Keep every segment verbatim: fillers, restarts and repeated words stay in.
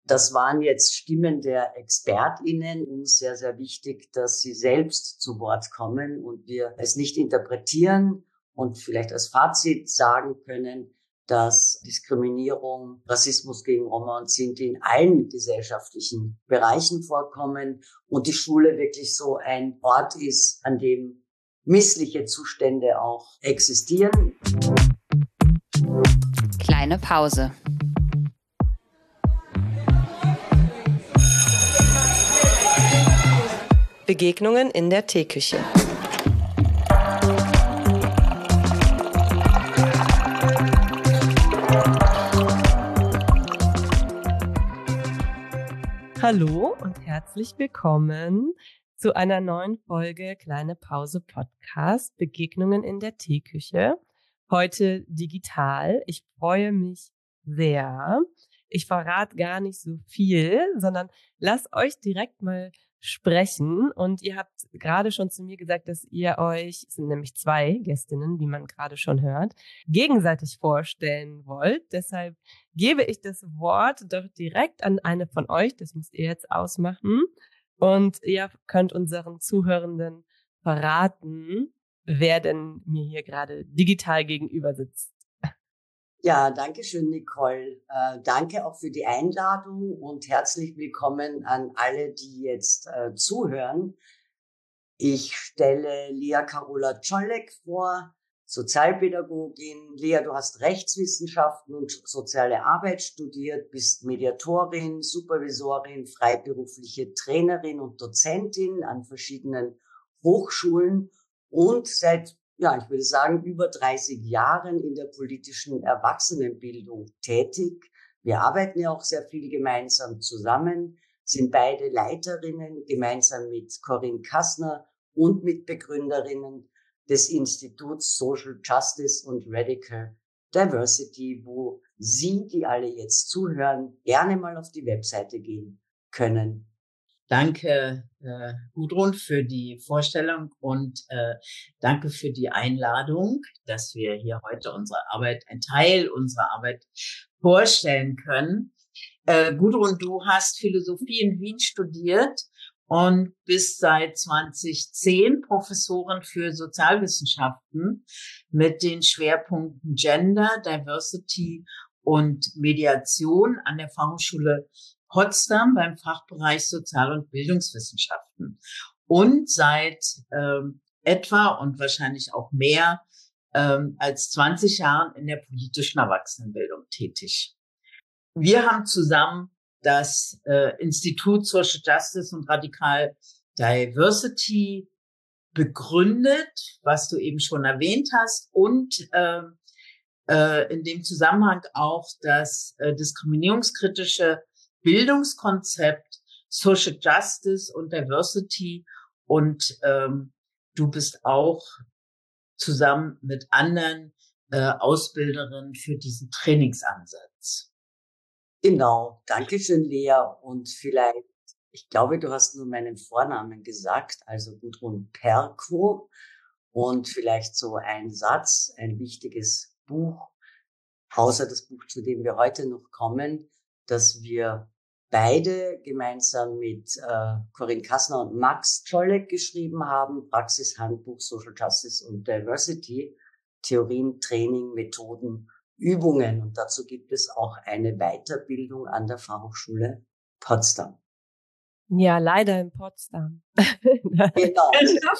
Das waren jetzt Stimmen der ExpertInnen. Uns sehr, sehr wichtig, dass sie selbst zu Wort kommen und wir es nicht interpretieren und vielleicht als Fazit sagen können, dass Diskriminierung, Rassismus gegen Roma und Sinti in allen gesellschaftlichen Bereichen vorkommen und die Schule wirklich so ein Ort ist, an dem missliche Zustände auch existieren. Kleine Pause. Begegnungen in der Teeküche. Hallo und herzlich willkommen zu einer neuen Folge Kleine Pause Podcast Begegnungen in der Teeküche. Heute digital. Ich freue mich sehr. Ich verrate gar nicht so viel, sondern lasst euch direkt mal sprechen. Und ihr habt gerade schon zu mir gesagt, dass ihr euch, es sind nämlich zwei Gästinnen, wie man gerade schon hört, gegenseitig vorstellen wollt. Deshalb gebe ich das Wort doch direkt an eine von euch. Das müsst ihr jetzt ausmachen. Und ihr könnt unseren Zuhörenden verraten, wer denn mir hier gerade digital gegenüber sitzt. Ja, danke schön, Nicole. Äh, danke auch für die Einladung und herzlich willkommen an alle, die jetzt äh, zuhören. Ich stelle Lea Carola Czolek vor, Sozialpädagogin. Lea, du hast Rechtswissenschaften und soziale Arbeit studiert, bist Mediatorin, Supervisorin, freiberufliche Trainerin und Dozentin an verschiedenen Hochschulen und seit ja, ich würde sagen, über dreißig Jahren in der politischen Erwachsenenbildung tätig. Wir arbeiten ja auch sehr viel gemeinsam zusammen, sind beide Leiterinnen gemeinsam mit Corinne Kassner und Mitbegründerinnen des Instituts Social Justice und Radical Diversity, wo Sie, die alle jetzt zuhören, gerne mal auf die Webseite gehen können. Danke, äh, Gudrun, für die Vorstellung und äh, danke für die Einladung, dass wir hier heute unsere Arbeit, ein Teil unserer Arbeit vorstellen können. Äh, Gudrun, du hast Philosophie in Wien studiert und bist seit zwanzig zehn Professorin für Sozialwissenschaften mit den Schwerpunkten Gender, Diversity und Mediation an der Fachhochschule Potsdam beim Fachbereich Sozial- und Bildungswissenschaften und seit ähm, etwa und wahrscheinlich auch mehr ähm, als zwanzig Jahren in der politischen Erwachsenenbildung tätig. Wir haben zusammen das äh, Institut Social Justice und Radical Diversity begründet, was du eben schon erwähnt hast, und äh, äh, in dem Zusammenhang auch das äh, diskriminierungskritische Bildungskonzept Social Justice und Diversity und ähm, du bist auch zusammen mit anderen äh, Ausbilderinnen für diesen Trainingsansatz. Genau, danke schön, Lea. Und vielleicht, ich glaube, du hast nur meinen Vornamen gesagt, also Gudrun Perko. Und vielleicht so ein Satz, ein wichtiges Buch, außer das Buch, zu dem wir heute noch kommen, dass wir beide gemeinsam mit äh, Corinne Kassner und Max Czolek geschrieben haben, Praxishandbuch Social Justice und Diversity, Theorien, Training, Methoden, Übungen. Und dazu gibt es auch eine Weiterbildung an der Fachhochschule Potsdam. Ja, leider in Potsdam. Genau.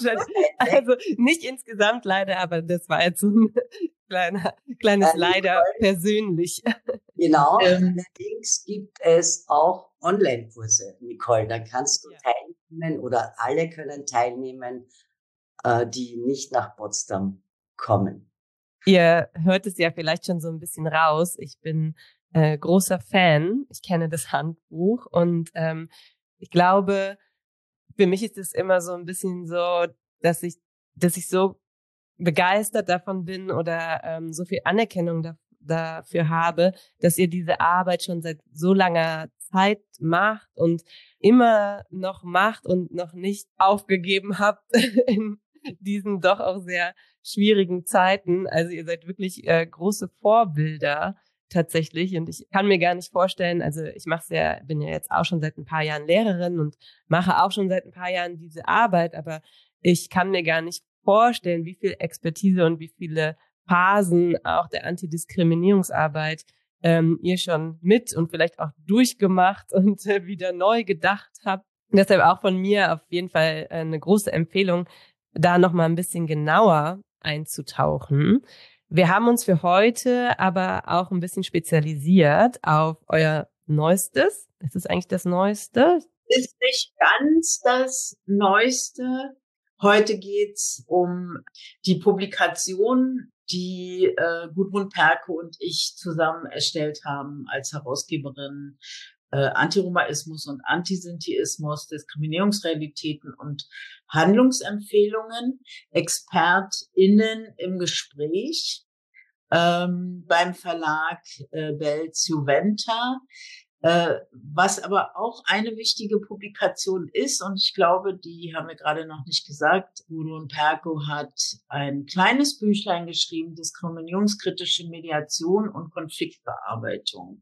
Also nicht insgesamt leider, aber das war jetzt so ein kleiner, kleines äh, Leider persönlich. Genau, allerdings gibt es auch Online-Kurse, Nicole. Da kannst du ja teilnehmen oder alle können teilnehmen, äh, die nicht nach Potsdam kommen. Ihr hört es ja vielleicht schon so ein bisschen raus. Ich bin äh, großer Fan. Ich kenne das Handbuch und ähm, ich glaube, für mich ist es immer so ein bisschen so, dass ich, dass ich so begeistert davon bin oder ähm, so viel Anerkennung da, dafür habe, dass ihr diese Arbeit schon seit so langer Zeit macht und immer noch macht und noch nicht aufgegeben habt in diesen doch auch sehr schwierigen Zeiten. Also ihr seid wirklich äh, große Vorbilder tatsächlich. Und ich kann mir gar nicht vorstellen, also ich mache ja, bin ja jetzt auch schon seit ein paar Jahren Lehrerin und mache auch schon seit ein paar Jahren diese Arbeit, aber ich kann mir gar nicht vorstellen, wie viel Expertise und wie viele Phasen auch der Antidiskriminierungsarbeit ähm, ihr schon mit und vielleicht auch durchgemacht und äh, wieder neu gedacht habt. Deshalb auch von mir auf jeden Fall äh, eine große Empfehlung, da noch mal ein bisschen genauer einzutauchen. Wir haben uns für heute aber auch ein bisschen spezialisiert auf euer Neuestes. Ist es eigentlich das Neueste? Ist nicht ganz das Neueste. Heute geht's um die Publikation, die äh, Gudrun Perke und ich zusammen erstellt haben als Herausgeberin äh, Antiromaismus und Antisintiismus, Diskriminierungsrealitäten und Handlungsempfehlungen, ExpertInnen im Gespräch ähm, beim Verlag äh, Belz Juventa. Äh, was aber auch eine wichtige Publikation ist, und ich glaube, die haben wir gerade noch nicht gesagt, Gudrun Perke hat ein kleines Büchlein geschrieben, Diskriminierungskritische Mediation und Konfliktbearbeitung,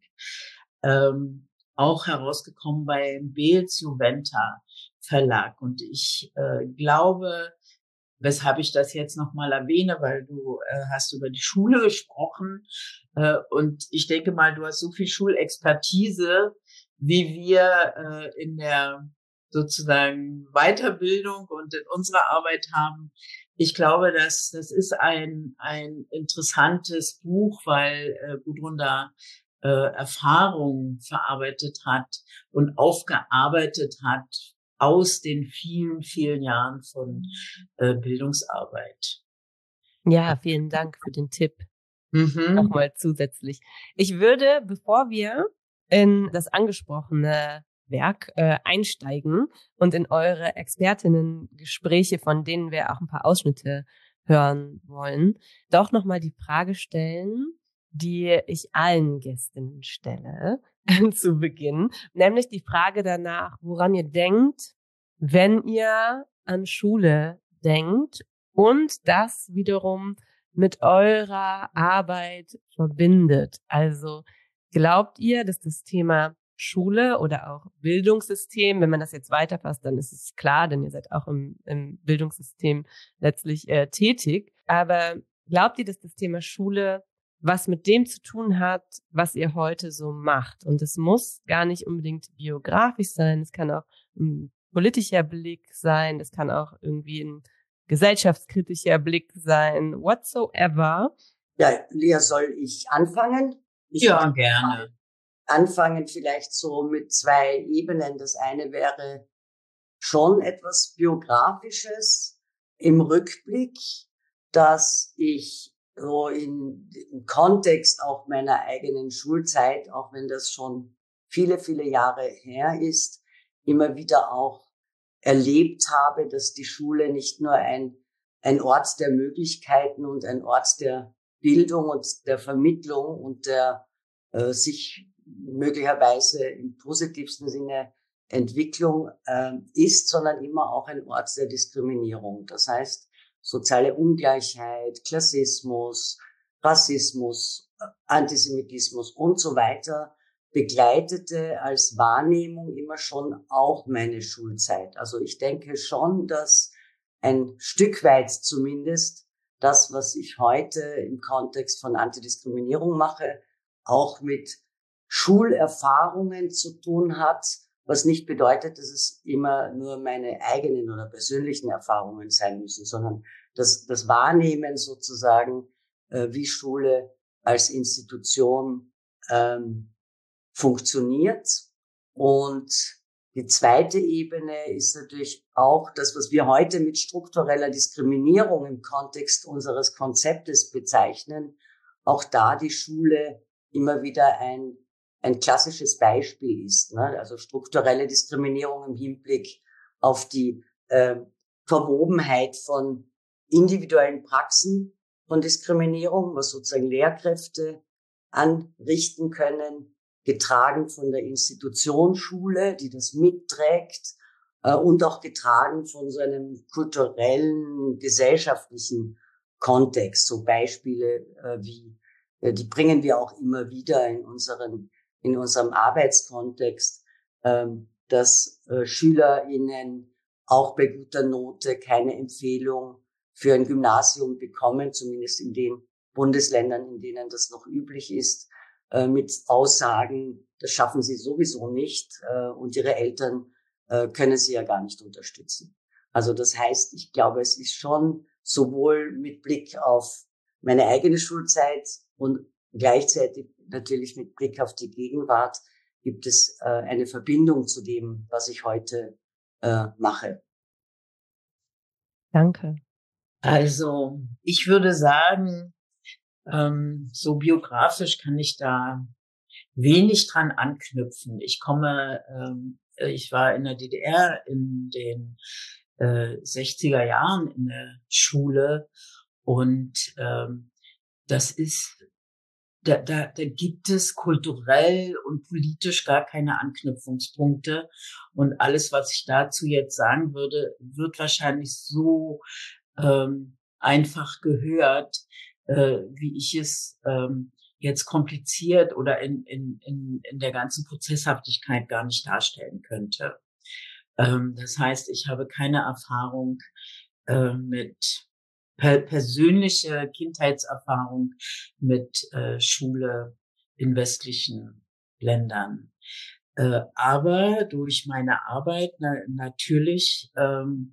ähm, auch herausgekommen beim Belz Juventa Verlag. Und ich äh, glaube, weshalb ich das jetzt nochmal erwähne, weil du äh, hast über die Schule gesprochen äh, und ich denke mal, du hast so viel Schulexpertise, wie wir äh, in der sozusagen Weiterbildung und in unserer Arbeit haben. Ich glaube, dass das ist ein ein interessantes Buch, weil äh, Gudrun da äh, Erfahrungen verarbeitet hat und aufgearbeitet hat aus den vielen, vielen Jahren von äh, Bildungsarbeit. Ja, vielen Dank für den Tipp. Mhm. Nochmal zusätzlich. Ich würde, bevor wir in das angesprochene Werk äh, einsteigen und in eure Expertinnen-Gespräche, von denen wir auch ein paar Ausschnitte hören wollen, doch nochmal die Frage stellen, die ich allen Gästinnen stelle zu Beginn, nämlich die Frage danach, woran ihr denkt, wenn ihr an Schule denkt und das wiederum mit eurer Arbeit verbindet. Also glaubt ihr, dass das Thema Schule oder auch Bildungssystem, wenn man das jetzt weiterfasst, dann ist es klar, denn ihr seid auch im, im Bildungssystem letztlich äh, tätig. Aber glaubt ihr, dass das Thema Schule was mit dem zu tun hat, was ihr heute so macht? Und es muss gar nicht unbedingt biografisch sein, es kann auch ein politischer Blick sein, es kann auch irgendwie ein gesellschaftskritischer Blick sein, whatsoever. Ja, Lea, soll ich anfangen? Ich ja, gerne. Anfangen vielleicht so mit zwei Ebenen. Das eine wäre schon etwas Biografisches im Rückblick, dass ich so in, im Kontext auch meiner eigenen Schulzeit, auch wenn das schon viele, viele Jahre her ist, immer wieder auch erlebt habe, dass die Schule nicht nur ein, ein Ort der Möglichkeiten und ein Ort der Bildung und der Vermittlung und der äh, sich möglicherweise im positivsten Sinne Entwicklung äh, ist, sondern immer auch ein Ort der Diskriminierung. Das heißt, soziale Ungleichheit, Klassismus, Rassismus, Antisemitismus und so weiter begleitete als Wahrnehmung immer schon auch meine Schulzeit. Also ich denke schon, dass ein Stück weit zumindest das, was ich heute im Kontext von Antidiskriminierung mache, auch mit Schulerfahrungen zu tun hat, was nicht bedeutet, dass es immer nur meine eigenen oder persönlichen Erfahrungen sein müssen, sondern das, das Wahrnehmen sozusagen, äh, wie Schule als Institution ähm, funktioniert. Und die zweite Ebene ist natürlich auch das, was wir heute mit struktureller Diskriminierung im Kontext unseres Konzeptes bezeichnen, auch da die Schule immer wieder ein ein klassisches Beispiel ist, ne? Also strukturelle Diskriminierung im Hinblick auf die äh, Verwobenheit von individuellen Praxen von Diskriminierung, was sozusagen Lehrkräfte anrichten können, getragen von der Institution Schule, die das mitträgt, äh, und auch getragen von so einem kulturellen, gesellschaftlichen Kontext. So Beispiele äh, wie äh, die bringen wir auch immer wieder in unseren, in unserem Arbeitskontext, ähm, dass äh, SchülerInnen auch bei guter Note keine Empfehlung für ein Gymnasium bekommen, zumindest in den Bundesländern, in denen das noch üblich ist, äh, mit Aussagen, das schaffen sie sowieso nicht, äh, und ihre Eltern äh, können sie ja gar nicht unterstützen. Also das heißt, ich glaube, es ist schon sowohl mit Blick auf meine eigene Schulzeit und gleichzeitig natürlich mit Blick auf die Gegenwart gibt es äh, eine Verbindung zu dem, was ich heute äh, mache. Danke. Also ich würde sagen, ähm, so biografisch kann ich da wenig dran anknüpfen. Ich komme, ähm, ich war in der D D R in den äh, sechziger Jahren in der Schule und ähm, das ist, da, da, da gibt es kulturell und politisch gar keine Anknüpfungspunkte und alles, was ich dazu jetzt sagen würde, wird wahrscheinlich so ähm, einfach gehört, äh, wie ich es ähm, jetzt kompliziert oder in, in, in, in der ganzen Prozesshaftigkeit gar nicht darstellen könnte. Ähm, das heißt, ich habe keine Erfahrung äh, mit per persönliche Kindheitserfahrung mit äh, Schule in westlichen Ländern. Äh, aber durch meine Arbeit na natürlich ähm,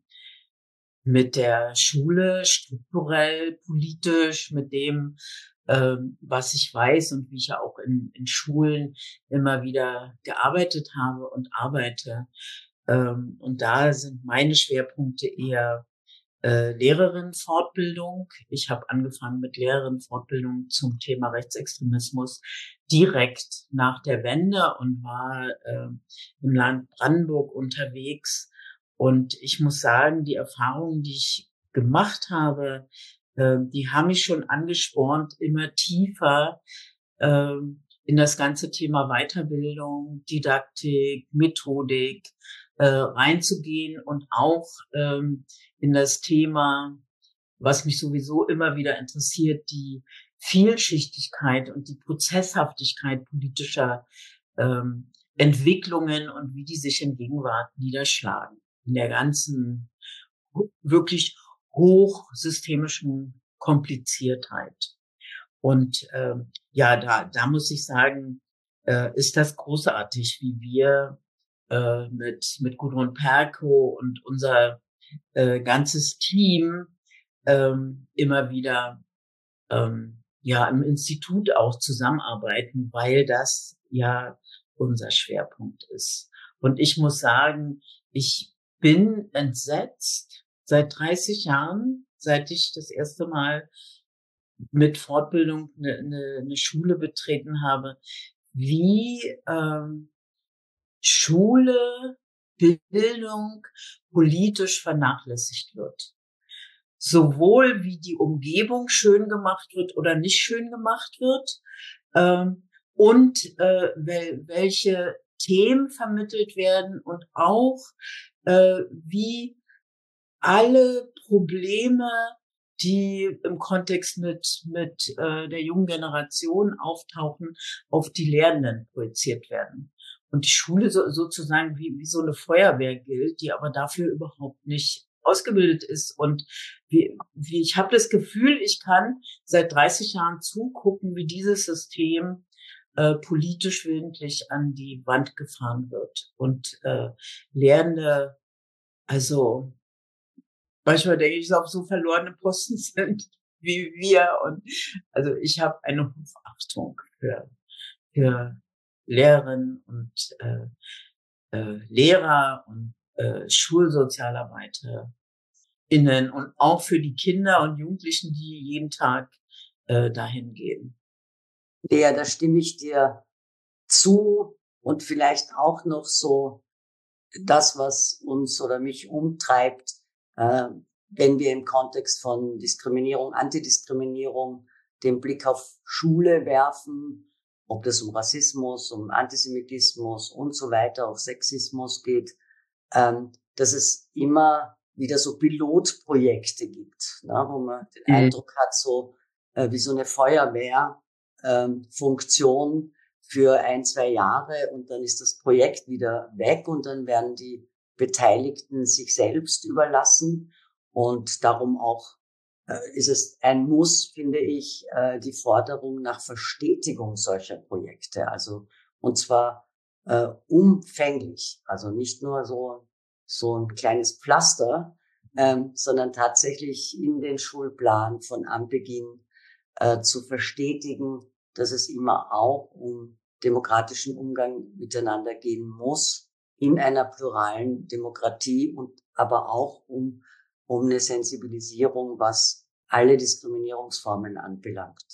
mit der Schule strukturell, politisch, mit dem, ähm, was ich weiß und wie ich ja auch in, in Schulen immer wieder gearbeitet habe und arbeite. Ähm, und da sind meine Schwerpunkte eher äh, Lehrerinnenfortbildung. Ich habe angefangen mit Lehrerinnenfortbildung zum Thema Rechtsextremismus direkt nach der Wende und war äh, im Land Brandenburg unterwegs. Und ich muss sagen, die Erfahrungen, die ich gemacht habe, äh, die haben mich schon angespornt, immer tiefer äh, in das ganze Thema Weiterbildung, Didaktik, Methodik äh, reinzugehen und auch ähm, in das Thema, was mich sowieso immer wieder interessiert, die Vielschichtigkeit und die Prozesshaftigkeit politischer ähm, Entwicklungen und wie die sich in Gegenwart niederschlagen. In der ganzen wirklich hochsystemischen Kompliziertheit. Und äh, ja, da, da muss ich sagen, äh, ist das großartig, wie wir äh, mit mit Gudrun Perko und unser äh, ganzes Team ähm, immer wieder ähm, ja im Institut auch zusammenarbeiten, weil das ja unser Schwerpunkt ist. Und ich muss sagen, ich bin entsetzt seit dreißig Jahren, seit ich das erste Mal mit Fortbildung eine, eine, eine Schule betreten habe, wie ähm, Schule, Bildung politisch vernachlässigt wird. Sowohl wie die Umgebung schön gemacht wird oder nicht schön gemacht wird, ähm, und äh, wel welche Themen vermittelt werden und auch äh, wie alle Probleme, die im Kontext mit mit äh, der jungen Generation auftauchen, auf die Lehrenden projiziert werden. Und die Schule so, sozusagen wie, wie so eine Feuerwehr gilt, die aber dafür überhaupt nicht ausgebildet ist. Und wie, wie ich habe das Gefühl, ich kann seit dreißig Jahren zugucken, wie dieses System äh, politisch willentlich an die Wand gefahren wird. Und äh, Lehrende, also manchmal denke ich, auf so verlorene Posten sind wie wir. Und also ich habe eine Hochachtung für, für Lehrerinnen und äh, äh, Lehrer und äh, SchulsozialarbeiterInnen und auch für die Kinder und Jugendlichen, die jeden Tag äh, dahin gehen. Ja, da stimme ich dir zu und vielleicht auch noch so das, was uns oder mich umtreibt, äh, wenn wir im Kontext von Diskriminierung, Antidiskriminierung den Blick auf Schule werfen, ob das um Rassismus, um Antisemitismus und so weiter, auch Sexismus geht, ähm, dass es immer wieder so Pilotprojekte gibt, ne, wo man den Mhm. Eindruck hat, so äh, wie so eine Feuerwehr, ähm, Funktion für ein, zwei Jahre und dann ist das Projekt wieder weg und dann werden die Beteiligten sich selbst überlassen. Und darum auch äh, ist es ein Muss, finde ich, äh, die Forderung nach Verstetigung solcher Projekte. Also, und zwar äh, umfänglich. Also nicht nur so, so ein kleines Pflaster, ähm, sondern tatsächlich in den Schulplan von Anbeginn äh, zu verstetigen, dass es immer auch um demokratischen Umgang miteinander gehen muss in einer pluralen Demokratie und aber auch um um eine Sensibilisierung, was alle Diskriminierungsformen anbelangt.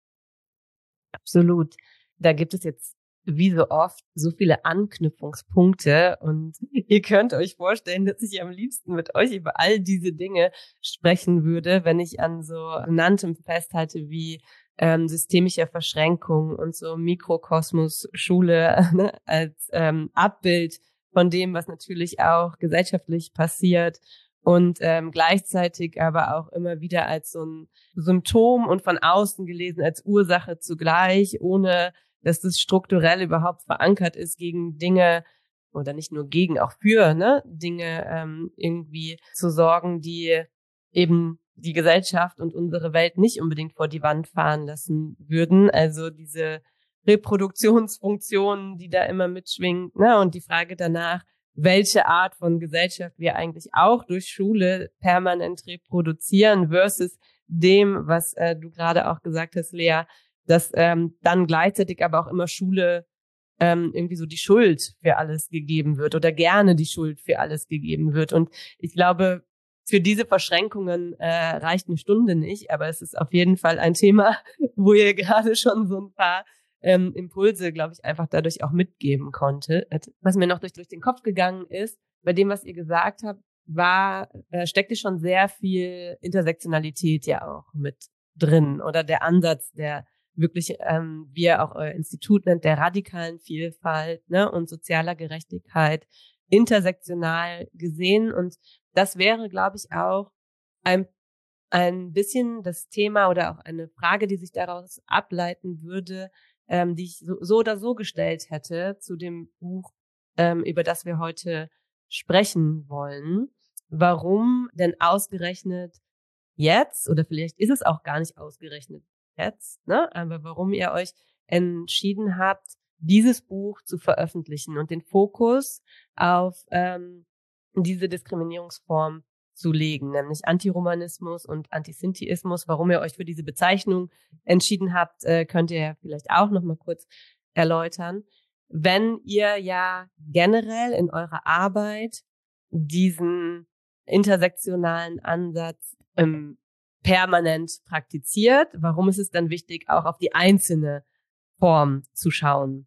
Absolut. Da gibt es jetzt wie so oft so viele Anknüpfungspunkte und ihr könnt euch vorstellen, dass ich am liebsten mit euch über all diese Dinge sprechen würde, wenn ich an so Genanntem festhalte wie ähm, systemischer Verschränkung und so Mikrokosmos Schule ne, als ähm, Abbild von dem, was natürlich auch gesellschaftlich passiert und ähm, gleichzeitig aber auch immer wieder als so ein Symptom und von außen gelesen als Ursache zugleich, ohne dass das strukturell überhaupt verankert ist, gegen Dinge oder nicht nur gegen, auch für ne Dinge ähm, irgendwie zu sorgen, die eben die Gesellschaft und unsere Welt nicht unbedingt vor die Wand fahren lassen würden. Also diese Reproduktionsfunktionen, die da immer mitschwingen, ne, und die Frage danach, welche Art von Gesellschaft wir eigentlich auch durch Schule permanent reproduzieren versus dem, was äh, du gerade auch gesagt hast, Lea, dass ähm, dann gleichzeitig aber auch immer Schule ähm, irgendwie so die Schuld für alles gegeben wird oder gerne die Schuld für alles gegeben wird. Und ich glaube, für diese Verschränkungen äh, reicht eine Stunde nicht, aber es ist auf jeden Fall ein Thema, wo ihr gerade schon so ein paar ähm, Impulse, glaube ich, einfach dadurch auch mitgeben konnte. Was mir noch durch, durch den Kopf gegangen ist, bei dem, was ihr gesagt habt, war, äh, steckte schon sehr viel Intersektionalität ja auch mit drin oder der Ansatz, der wirklich, ähm, wie ihr auch euer Institut nennt, der radikalen Vielfalt, ne, und sozialer Gerechtigkeit intersektional gesehen. Und das wäre, glaube ich, auch ein, ein bisschen das Thema oder auch eine Frage, die sich daraus ableiten würde, ähm, die ich so, so oder so gestellt hätte zu dem Buch, ähm, über das wir heute sprechen wollen. Warum denn ausgerechnet jetzt, oder vielleicht ist es auch gar nicht ausgerechnet jetzt, ne? Aber warum ihr euch entschieden habt, dieses Buch zu veröffentlichen und den Fokus auf ähm, diese Diskriminierungsform zu legen, nämlich Antiromanismus und Antisintiismus. Warum ihr euch für diese Bezeichnung entschieden habt, äh, könnt ihr vielleicht auch noch mal kurz erläutern. Wenn ihr ja generell in eurer Arbeit diesen intersektionalen Ansatz ähm, permanent praktiziert, warum ist es dann wichtig, auch auf die einzelne Form zu schauen?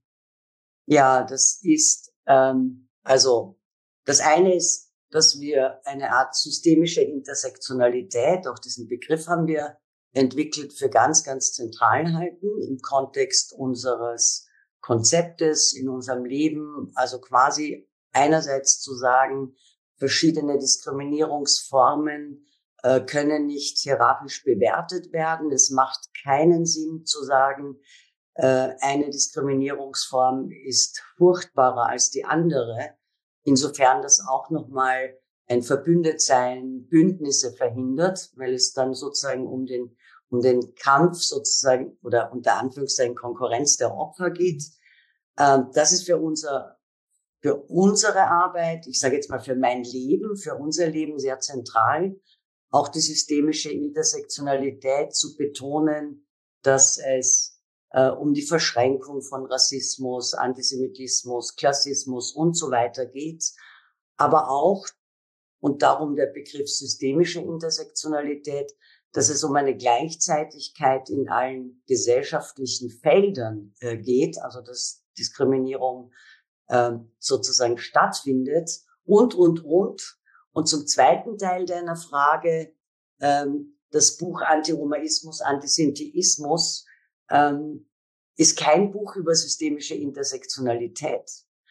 Ja, das ist, ähm, also das eine ist, dass wir eine Art systemische Intersektionalität, auch diesen Begriff haben wir entwickelt, für ganz, ganz zentral halten im Kontext unseres Konzeptes, in unserem Leben. Also quasi einerseits zu sagen, verschiedene Diskriminierungsformen äh, können nicht hierarchisch bewertet werden. Es macht keinen Sinn zu sagen, äh, eine Diskriminierungsform ist furchtbarer als die andere. Insofern das auch nochmal ein Verbündetsein, Bündnisse verhindert, weil es dann sozusagen um den, um den Kampf sozusagen oder unter Anführungszeichen Konkurrenz der Opfer geht. Ähm, das ist für unser, für unsere Arbeit, ich sage jetzt mal für mein Leben, für unser Leben sehr zentral, auch die systemische Intersektionalität zu betonen, dass es äh, um die Verschränkung von Rassismus, Antisemitismus, Klassismus und so weiter geht, aber auch, und darum der Begriff systemische Intersektionalität, dass es um eine Gleichzeitigkeit in allen gesellschaftlichen Feldern äh, geht, also dass Diskriminierung äh, sozusagen stattfindet und, und, und. Und zum zweiten Teil deiner Frage, ähm, das Buch Antiromaismus, Antisintiismus ähm, ist kein Buch über systemische Intersektionalität,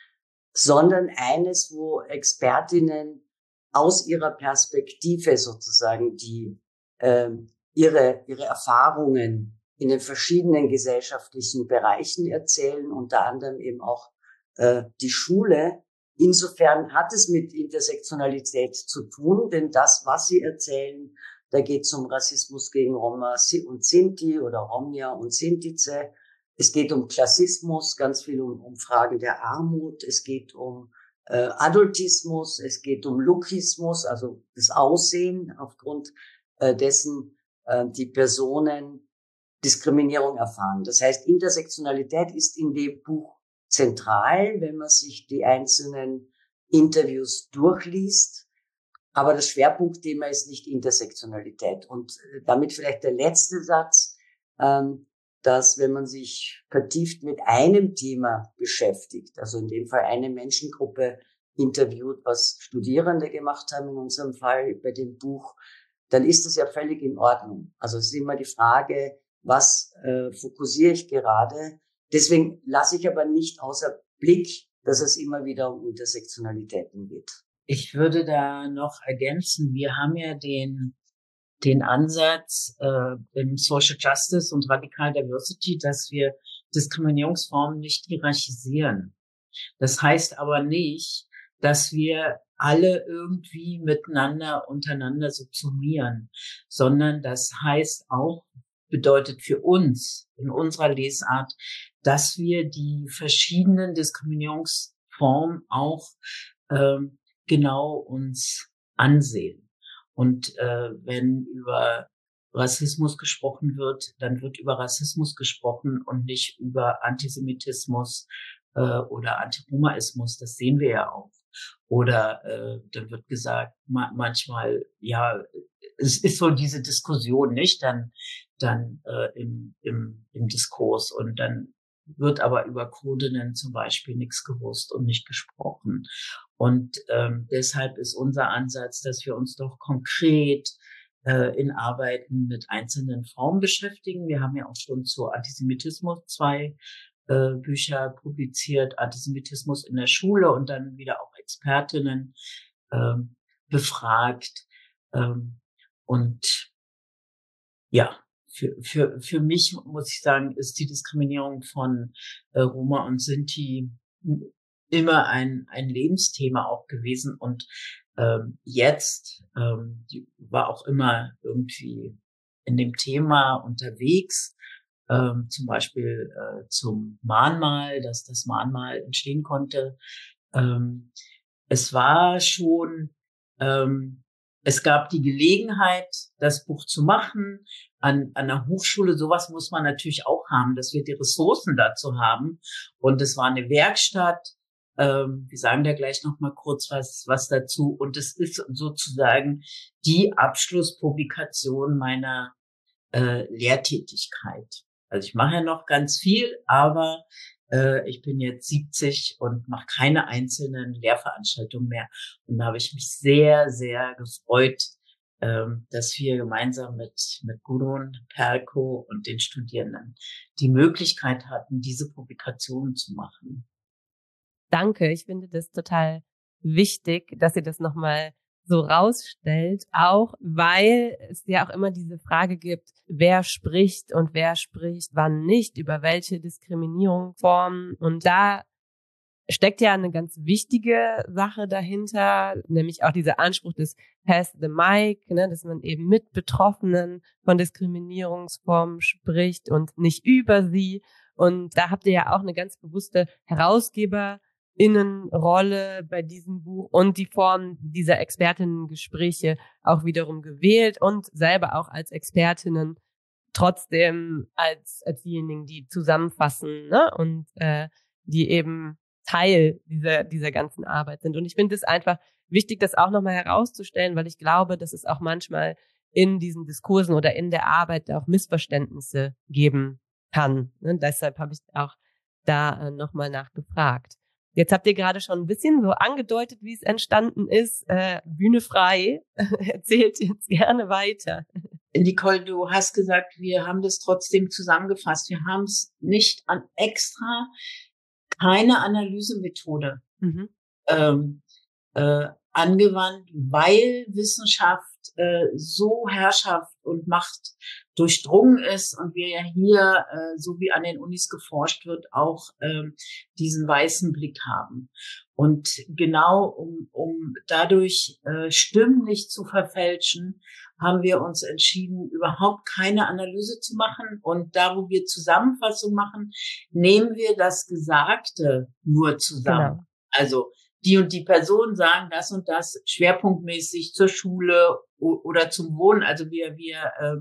sondern eines, wo Expertinnen aus ihrer Perspektive sozusagen die ähm, ihre ihre Erfahrungen in den verschiedenen gesellschaftlichen Bereichen erzählen, unter anderem eben auch äh, die Schule. Insofern hat es mit Intersektionalität zu tun, denn das, was sie erzählen, da geht es um Rassismus gegen Roma und Sinti oder Romnia und Sintize. Es geht um Klassismus, ganz viel um, um Fragen der Armut. Es geht um äh, Adultismus, es geht um Lookismus, also das Aussehen, aufgrund äh, dessen äh, die Personen Diskriminierung erfahren. Das heißt, Intersektionalität ist in dem Buch zentral, wenn man sich die einzelnen Interviews durchliest. Aber das Schwerpunktthema ist nicht Intersektionalität. Und damit vielleicht der letzte Satz, ähm, dass wenn man sich vertieft mit einem Thema beschäftigt, also in dem Fall eine Menschengruppe interviewt, was Studierende gemacht haben in unserem Fall bei dem Buch, dann ist das ja völlig in Ordnung. Also es ist immer die Frage, was äh, fokussiere ich gerade? Deswegen lasse ich aber nicht außer Blick, dass es immer wieder um Intersektionalitäten geht. Ich würde da noch ergänzen, wir haben ja den den Ansatz äh, im Social Justice und Radical Diversity, dass wir Diskriminierungsformen nicht hierarchisieren. Das heißt aber nicht, dass wir alle irgendwie miteinander, untereinander subsumieren, sondern das heißt auch, bedeutet für uns in unserer Lesart, dass wir die verschiedenen Diskriminierungsformen auch ähm, genau uns ansehen. Und äh, wenn über Rassismus gesprochen wird, dann wird über Rassismus gesprochen und nicht über Antisemitismus äh, oder Antiromaismus. Das sehen wir ja auch. Oder äh, dann wird gesagt, ma- manchmal, ja, es ist so diese Diskussion, nicht? Dann, dann äh, im, im, im Diskurs. Und dann wird aber über Kurdinnen zum Beispiel nichts gewusst und nicht gesprochen. Und ähm, deshalb ist unser Ansatz, dass wir uns doch konkret äh, in Arbeiten mit einzelnen Formen beschäftigen. Wir haben ja auch schon zu Antisemitismus zwei äh, Bücher publiziert, Antisemitismus in der Schule, und dann wieder auch Expertinnen ähm, befragt. Ähm, und ja, für, für, für mich muss ich sagen, ist die Diskriminierung von äh, Roma und Sinti immer ein, ein Lebensthema auch gewesen. Und ähm, jetzt ähm, die war auch immer irgendwie in dem Thema unterwegs, ähm, zum Beispiel äh, zum Mahnmal, dass das Mahnmal entstehen konnte. Ähm, es war schon, ähm, es gab die Gelegenheit, das Buch zu machen. An, an der Hochschule, sowas muss man natürlich auch haben, dass wir die Ressourcen dazu haben. Und es war eine Werkstatt. Ähm, wir sagen da gleich noch mal kurz was, was dazu. Und es ist sozusagen die Abschlusspublikation meiner äh, Lehrtätigkeit. Also ich mache ja noch ganz viel, aber äh, ich bin jetzt siebzig und mache keine einzelnen Lehrveranstaltungen mehr. Und da habe ich mich sehr, sehr gefreut, ähm, dass wir gemeinsam mit mit Gudrun Perko und den Studierenden die Möglichkeit hatten, diese Publikationen zu machen. Danke, ich finde das total wichtig, dass ihr das nochmal so rausstellt, auch weil es ja auch immer diese Frage gibt, wer spricht und wer spricht wann nicht, über welche Diskriminierungsformen. Und da steckt ja eine ganz wichtige Sache dahinter, nämlich auch dieser Anspruch des Pass the Mic, ne, dass man eben mit Betroffenen von Diskriminierungsformen spricht und nicht über sie. Und da habt ihr ja auch eine ganz bewusste Herausgeberinnenrolle bei diesem Buch und die Form dieser Expertinnengespräche auch wiederum gewählt und selber auch als Expertinnen trotzdem als als diejenigen, die zusammenfassen, ne, und äh, die eben Teil dieser dieser ganzen Arbeit sind. Und ich finde es einfach wichtig, das auch nochmal herauszustellen, weil ich glaube, dass es auch manchmal in diesen Diskursen oder in der Arbeit auch Missverständnisse geben kann. Und deshalb habe ich auch da äh, nochmal nachgefragt. Jetzt habt ihr gerade schon ein bisschen so angedeutet, wie es entstanden ist. Äh, Bühne frei. Erzählt jetzt gerne weiter. Nicole, du hast gesagt, wir haben das trotzdem zusammengefasst. Wir haben es nicht an extra keine Analysemethode mhm. ähm, äh, angewandt, weil Wissenschaft äh, so Herrschaft und Macht durchdrungen ist und wir ja hier, äh, so wie an den Unis geforscht wird, auch ähm, diesen weißen Blick haben. Und genau um, um dadurch äh, Stimmen nicht zu verfälschen, haben wir uns entschieden, überhaupt keine Analyse zu machen. Und da, wo wir Zusammenfassung machen, nehmen wir das Gesagte nur zusammen. Genau. Also die und die Personen sagen das und das schwerpunktmäßig zur Schule oder zum Wohnen. Also wir, wir äh,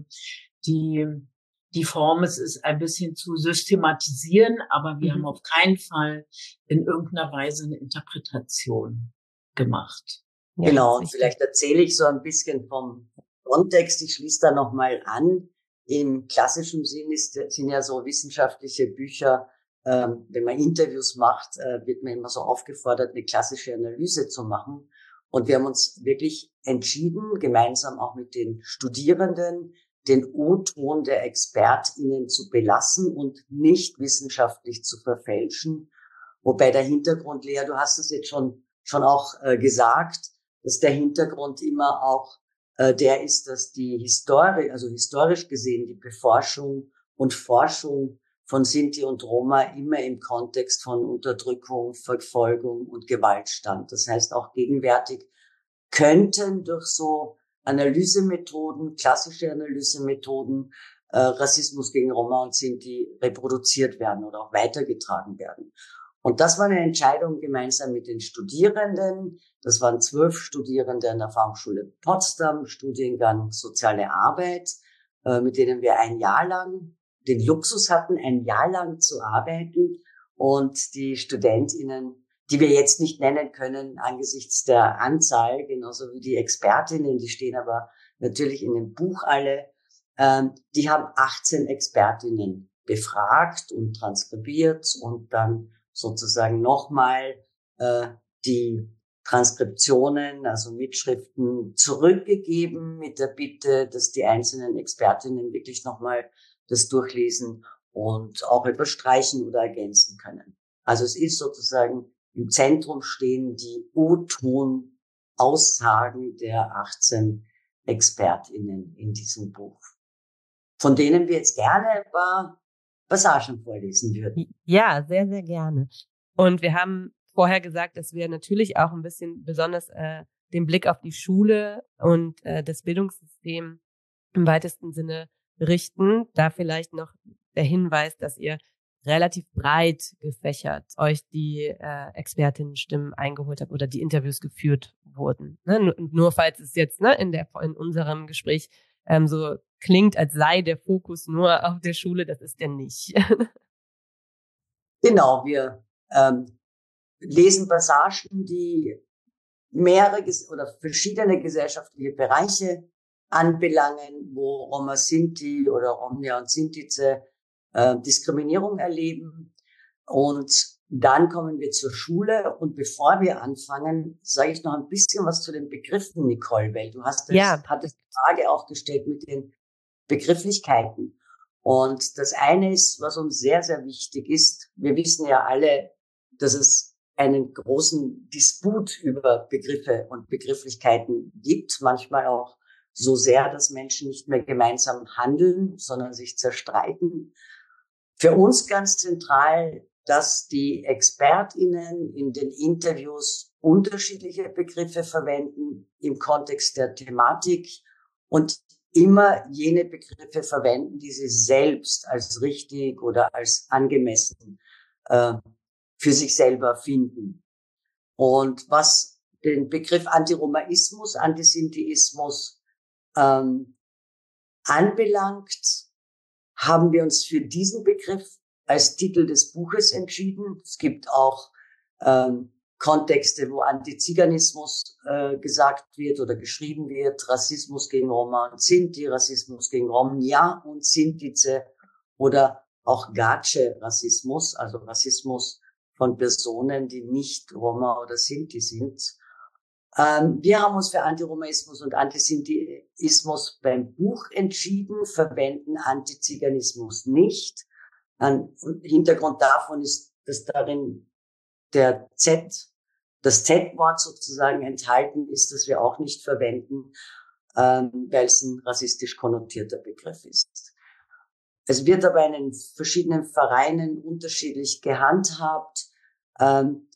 die die Form es ist ein bisschen zu systematisieren, aber wir Mhm. haben auf keinen Fall in irgendeiner Weise eine Interpretation gemacht. Ja, Genau, und wichtig. vielleicht erzähle ich so ein bisschen vom Kontext. Ich schließe da nochmal an. Im klassischen Sinn ist, sind ja so wissenschaftliche Bücher, ähm, wenn man Interviews macht, äh, wird man immer so aufgefordert, eine klassische Analyse zu machen. Und wir haben uns wirklich entschieden, gemeinsam auch mit den Studierenden, den O-Ton der ExpertInnen zu belassen und nicht wissenschaftlich zu verfälschen. Wobei der Hintergrund, Lea, du hast es jetzt schon, schon auch äh, gesagt, dass der Hintergrund immer auch äh, der ist, dass die Historie, also historisch gesehen, die Beforschung und Forschung von Sinti und Roma immer im Kontext von Unterdrückung, Verfolgung und Gewalt stand. Das heißt, auch gegenwärtig könnten durch so Analysemethoden, klassische Analysemethoden, äh, Rassismus gegen Roma und Sinti reproduziert werden oder auch weitergetragen werden. Und das war eine Entscheidung gemeinsam mit den Studierenden. Das waren zwölf Studierende an der Fachhochschule Potsdam, Studiengang Soziale Arbeit, äh, mit denen wir ein Jahr lang den Luxus hatten, ein Jahr lang zu arbeiten. Und die StudentInnen, die wir jetzt nicht nennen können angesichts der Anzahl, genauso wie die ExpertInnen, die stehen aber natürlich in dem Buch alle, ähm, die haben achtzehn ExpertInnen befragt und transkribiert und dann sozusagen nochmal äh, die Transkriptionen, also Mitschriften zurückgegeben mit der Bitte, dass die einzelnen Expertinnen wirklich nochmal das durchlesen und auch etwas streichen oder ergänzen können. Also es ist sozusagen im Zentrum stehen die O-Ton-Aussagen der achtzehn ExpertInnen in diesem Buch, von denen wir jetzt gerne ein paar Passagen vorlesen würden. Ja, sehr, sehr gerne. Und wir haben vorher gesagt, dass wir natürlich auch ein bisschen besonders äh, den Blick auf die Schule und äh, das Bildungssystem im weitesten Sinne richten. Da vielleicht noch der Hinweis, dass ihr relativ breit gefächert euch die äh, Expertinnenstimmen eingeholt habt oder die Interviews geführt wurden. Ne? Nur, nur falls es jetzt ne, in der in unserem Gespräch ähm, so klingt, als sei der Fokus nur auf der Schule, das ist der nicht. Genau, wir ähm, lesen Passagen, die mehrere oder verschiedene gesellschaftliche Bereiche anbelangen, wo Roma Sinti oder Romnia und Sintize äh, Diskriminierung erleben. Und dann kommen wir zur Schule. Und bevor wir anfangen, sage ich noch ein bisschen was zu den Begriffen, Nicole, weil du hast jetzt, Ja. hattest die Frage auch gestellt mit den Begrifflichkeiten. Und das eine ist, was uns sehr, sehr wichtig ist. Wir wissen ja alle, dass es einen großen Disput über Begriffe und Begrifflichkeiten gibt. Manchmal auch so sehr, dass Menschen nicht mehr gemeinsam handeln, sondern sich zerstreiten. Für uns ganz zentral, dass die ExpertInnen in den Interviews unterschiedliche Begriffe verwenden im Kontext der Thematik und immer jene Begriffe verwenden, die sie selbst als richtig oder als angemessen äh, für sich selber finden. Und was den Begriff Antiromaismus, Antisintiismus ähm, anbelangt, haben wir uns für diesen Begriff als Titel des Buches entschieden. Es gibt auch ähm, Kontexte, wo Antiziganismus äh, gesagt wird oder geschrieben wird, Rassismus gegen Roma und Sinti, Rassismus gegen Romnia und Sintize oder auch Gatsche-Rassismus, also Rassismus von Personen, die nicht Roma oder Sinti sind. Ähm, wir haben uns für Antiromaismus und Antisintiismus beim Buch entschieden, verwenden Antiziganismus nicht. Ein Hintergrund davon ist, dass darin der Z, das Z-Wort sozusagen enthalten ist, das wir auch nicht verwenden. ähm, weil es ein rassistisch konnotierter Begriff ist. Es wird aber in den verschiedenen Vereinen unterschiedlich gehandhabt. Ähm,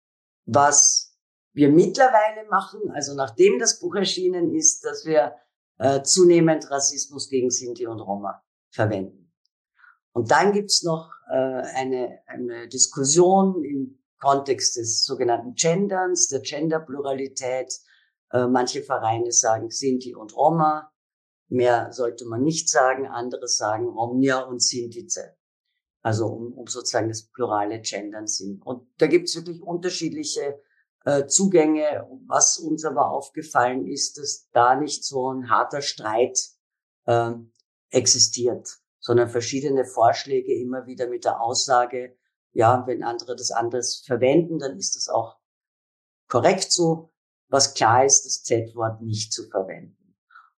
was wir mittlerweile machen, also nachdem das Buch erschienen ist, dass wir äh, zunehmend Rassismus gegen Sinti und Roma verwenden. Und dann gibt's noch äh, eine, eine Diskussion im Kontext des sogenannten Genderns, der Genderpluralität. Äh, manche Vereine sagen Sinti und Roma. Mehr sollte man nicht sagen. Andere sagen Romnia und Sintize. Also um, um sozusagen das plurale Gendern sind. Und da gibt's wirklich unterschiedliche äh, Zugänge. Was uns aber aufgefallen ist, dass da nicht so ein harter Streit äh, existiert, sondern verschiedene Vorschläge immer wieder mit der Aussage, ja, wenn andere das anderes verwenden, dann ist das auch korrekt so. Was klar ist, das Z-Wort nicht zu verwenden.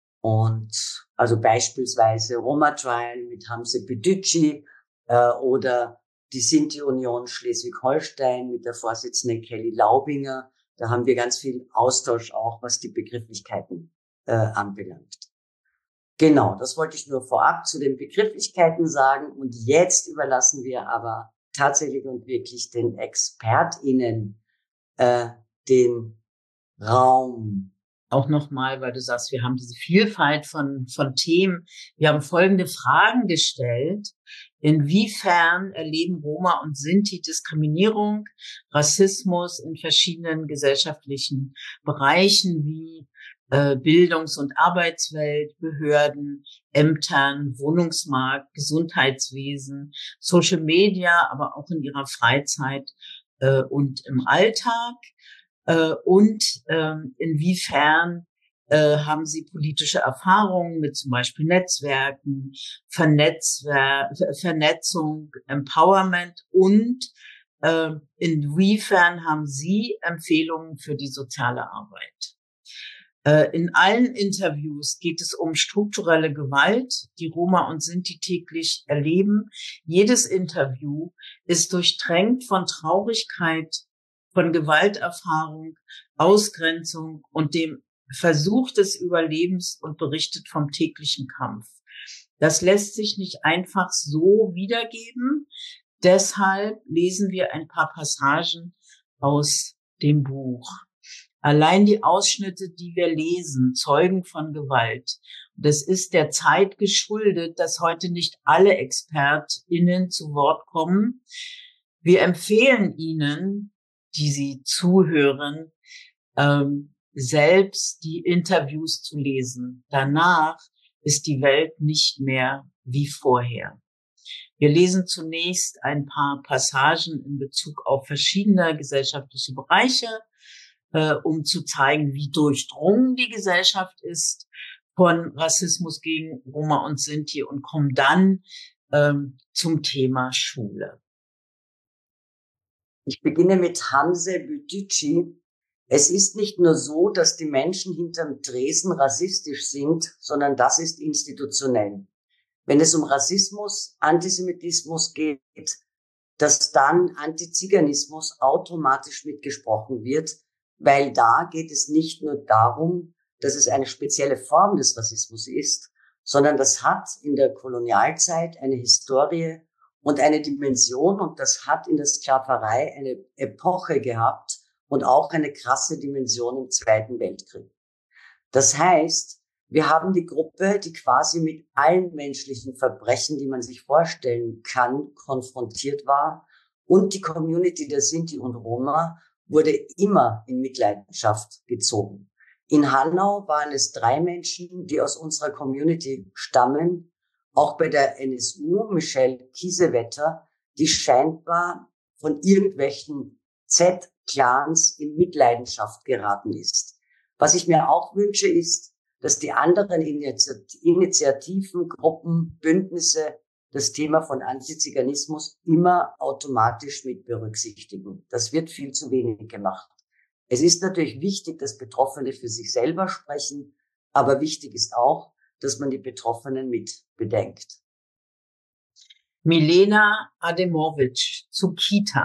Und also beispielsweise Roma Trial mit Hamse Bedücci äh, oder die Sinti-Union Schleswig-Holstein mit der Vorsitzenden Kelly Laubinger. Da haben wir ganz viel Austausch auch, was die Begrifflichkeiten äh, anbelangt. Genau, das wollte ich nur vorab zu den Begrifflichkeiten sagen. Und jetzt überlassen wir aber tatsächlich und wirklich den ExpertInnen äh, den Raum. Auch nochmal, weil du sagst, wir haben diese Vielfalt von, von Themen. Wir haben folgende Fragen gestellt. Inwiefern erleben Roma und Sinti Diskriminierung, Rassismus in verschiedenen gesellschaftlichen Bereichen wie äh, Bildungs- und Arbeitswelt, Behörden, Ämtern, Wohnungsmarkt, Gesundheitswesen, Social Media, aber auch in ihrer Freizeit äh, und im Alltag? Äh, und äh, inwiefern äh, haben Sie politische Erfahrungen mit zum Beispiel Netzwerken, Vernetzwer- Vernetzung, Empowerment und äh, inwiefern haben Sie Empfehlungen für die soziale Arbeit? Äh, in allen Interviews geht es um strukturelle Gewalt, die Roma und Sinti täglich erleben. Jedes Interview ist durchtränkt von Traurigkeit, von Gewalterfahrung, Ausgrenzung und dem Versuch des Überlebens und berichtet vom täglichen Kampf. Das lässt sich nicht einfach so wiedergeben. Deshalb lesen wir ein paar Passagen aus dem Buch. Allein die Ausschnitte, die wir lesen, zeugen von Gewalt. Das ist der Zeit geschuldet, dass heute nicht alle ExpertInnen zu Wort kommen. Wir empfehlen Ihnen, die Sie zuhören, ähm, selbst die Interviews zu lesen. Danach ist die Welt nicht mehr wie vorher. Wir lesen zunächst ein paar Passagen in Bezug auf verschiedene gesellschaftliche Bereiche, äh, um zu zeigen, wie durchdrungen die Gesellschaft ist von Rassismus gegen Roma und Sinti und kommen dann ähm, zum Thema Schule. Ich beginne mit Hamse Bedücci. Es ist nicht nur so, dass die Menschen hinterm Tresen rassistisch sind, sondern das ist institutionell. Wenn es um Rassismus, Antisemitismus geht, dass dann Antiziganismus automatisch mitgesprochen wird, weil da geht es nicht nur darum, dass es eine spezielle Form des Rassismus ist, sondern das hat in der Kolonialzeit eine Historie und eine Dimension und das hat in der Sklaverei eine Epoche gehabt und auch eine krasse Dimension im Zweiten Weltkrieg. Das heißt, wir haben die Gruppe, die quasi mit allen menschlichen Verbrechen, die man sich vorstellen kann, konfrontiert war. Und die Community der Sinti und Roma wurde immer in Mitleidenschaft gezogen. In Hanau waren es drei Menschen, die aus unserer Community stammen. Auch bei der N S U, Michelle Kiesewetter, die scheinbar von irgendwelchen Z-Clans in Mitleidenschaft geraten ist. Was ich mir auch wünsche, ist, dass die anderen Initiativen, Gruppen, Bündnisse das Thema von Antiziganismus immer automatisch mit berücksichtigen. Das wird viel zu wenig gemacht. Es ist natürlich wichtig, dass Betroffene für sich selber sprechen, aber wichtig ist auch, dass man die Betroffenen mit bedenkt. Milena Ademovic zu Kita.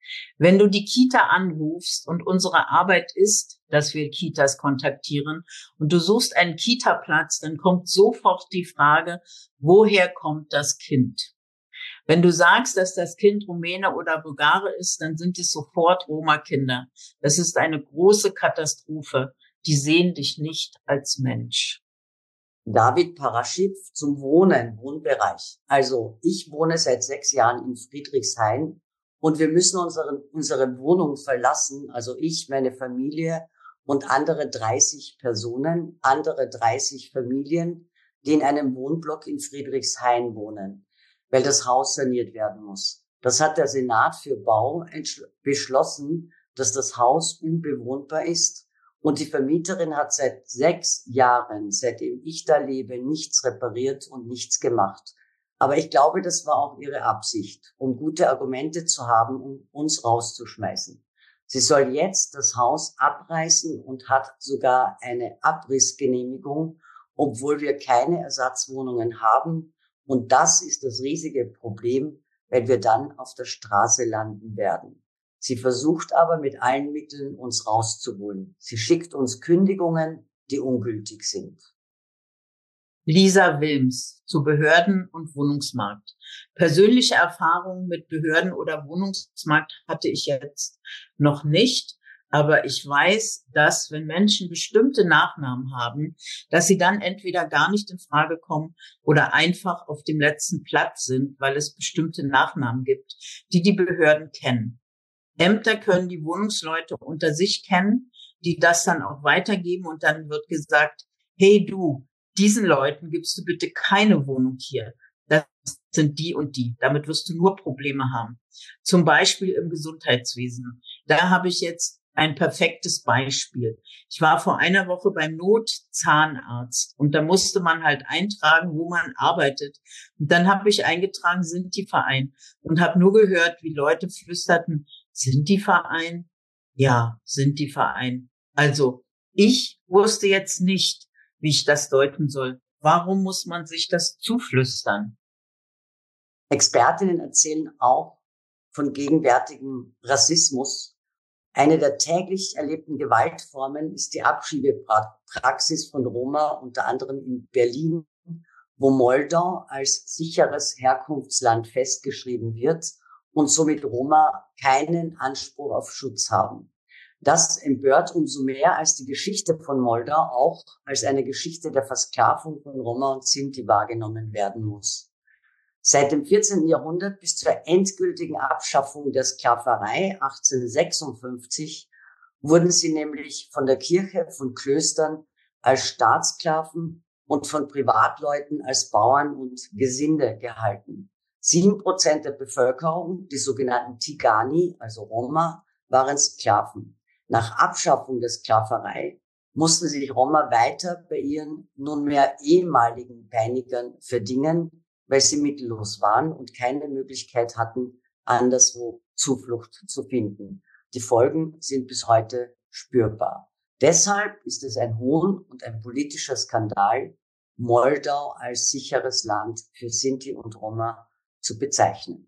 Wenn du die Kita anrufst und unsere Arbeit ist, dass wir Kitas kontaktieren und du suchst einen Kita-Platz, dann kommt sofort die Frage, woher kommt das Kind? Wenn du sagst, dass das Kind Rumäne oder Bulgare ist, dann sind es sofort Roma-Kinder. Das ist eine große Katastrophe. Die sehen dich nicht als Mensch. David Paraschip zum Wohnen, Wohnbereich. Also ich wohne seit sechs Jahren in Friedrichshain und wir müssen unsere, unsere Wohnung verlassen, also ich, meine Familie und andere dreißig Personen, andere dreißig Familien, die in einem Wohnblock in Friedrichshain wohnen, weil das Haus saniert werden muss. Das hat der Senat für Bau beschlossen, dass das Haus unbewohnbar ist und die Vermieterin hat seit sechs Jahren, seitdem ich da lebe, nichts repariert und nichts gemacht. Aber ich glaube, das war auch ihre Absicht, um gute Argumente zu haben, um uns rauszuschmeißen. Sie soll jetzt das Haus abreißen und hat sogar eine Abrissgenehmigung, obwohl wir keine Ersatzwohnungen haben. Und das ist das riesige Problem, weil wir dann auf der Straße landen werden. Sie versucht aber mit allen Mitteln, uns rauszuholen. Sie schickt uns Kündigungen, die ungültig sind. Lisa Wilms zu Behörden und Wohnungsmarkt. Persönliche Erfahrungen mit Behörden oder Wohnungsmarkt hatte ich jetzt noch nicht, aber ich weiß, dass wenn Menschen bestimmte Nachnamen haben, dass sie dann entweder gar nicht in Frage kommen oder einfach auf dem letzten Platz sind, weil es bestimmte Nachnamen gibt, die die Behörden kennen. Ämter können die Wohnungsleute unter sich kennen, die das dann auch weitergeben und dann wird gesagt, hey du, diesen Leuten gibst du bitte keine Wohnung hier. Das sind die und die. Damit wirst du nur Probleme haben. Zum Beispiel im Gesundheitswesen. Da habe ich jetzt ein perfektes Beispiel. Ich war vor einer Woche beim Notzahnarzt und da musste man halt eintragen, wo man arbeitet. Und dann habe ich eingetragen, Sinti-Verein und habe nur gehört, wie Leute flüsterten, Sinti-Verein? Ja, Sinti-Verein. Also ich wusste jetzt nicht, wie ich das deuten soll. Warum muss man sich das zuflüstern? Expertinnen erzählen auch von gegenwärtigem Rassismus. Eine der täglich erlebten Gewaltformen ist die Abschiebepraxis von Roma, unter anderem in Berlin, wo Moldau als sicheres Herkunftsland festgeschrieben wird und somit Roma keinen Anspruch auf Schutz haben. Das empört umso mehr, als die Geschichte von Moldau auch als eine Geschichte der Versklavung von Roma und Sinti wahrgenommen werden muss. Seit dem vierzehnten Jahrhundert bis zur endgültigen Abschaffung der Sklaverei achtzehnhundertsechsundfünfzig wurden sie nämlich von der Kirche, von Klöstern als Staatssklaven und von Privatleuten als Bauern und Gesinde gehalten. Sieben Prozent der Bevölkerung, die sogenannten Tigani, also Roma, waren Sklaven. Nach Abschaffung der Sklaverei mussten sich Roma weiter bei ihren nunmehr ehemaligen Peinigern verdingen, weil sie mittellos waren und keine Möglichkeit hatten, anderswo Zuflucht zu finden. Die Folgen sind bis heute spürbar. Deshalb ist es ein Hohn und ein politischer Skandal, Moldau als sicheres Land für Sinti und Roma zu bezeichnen.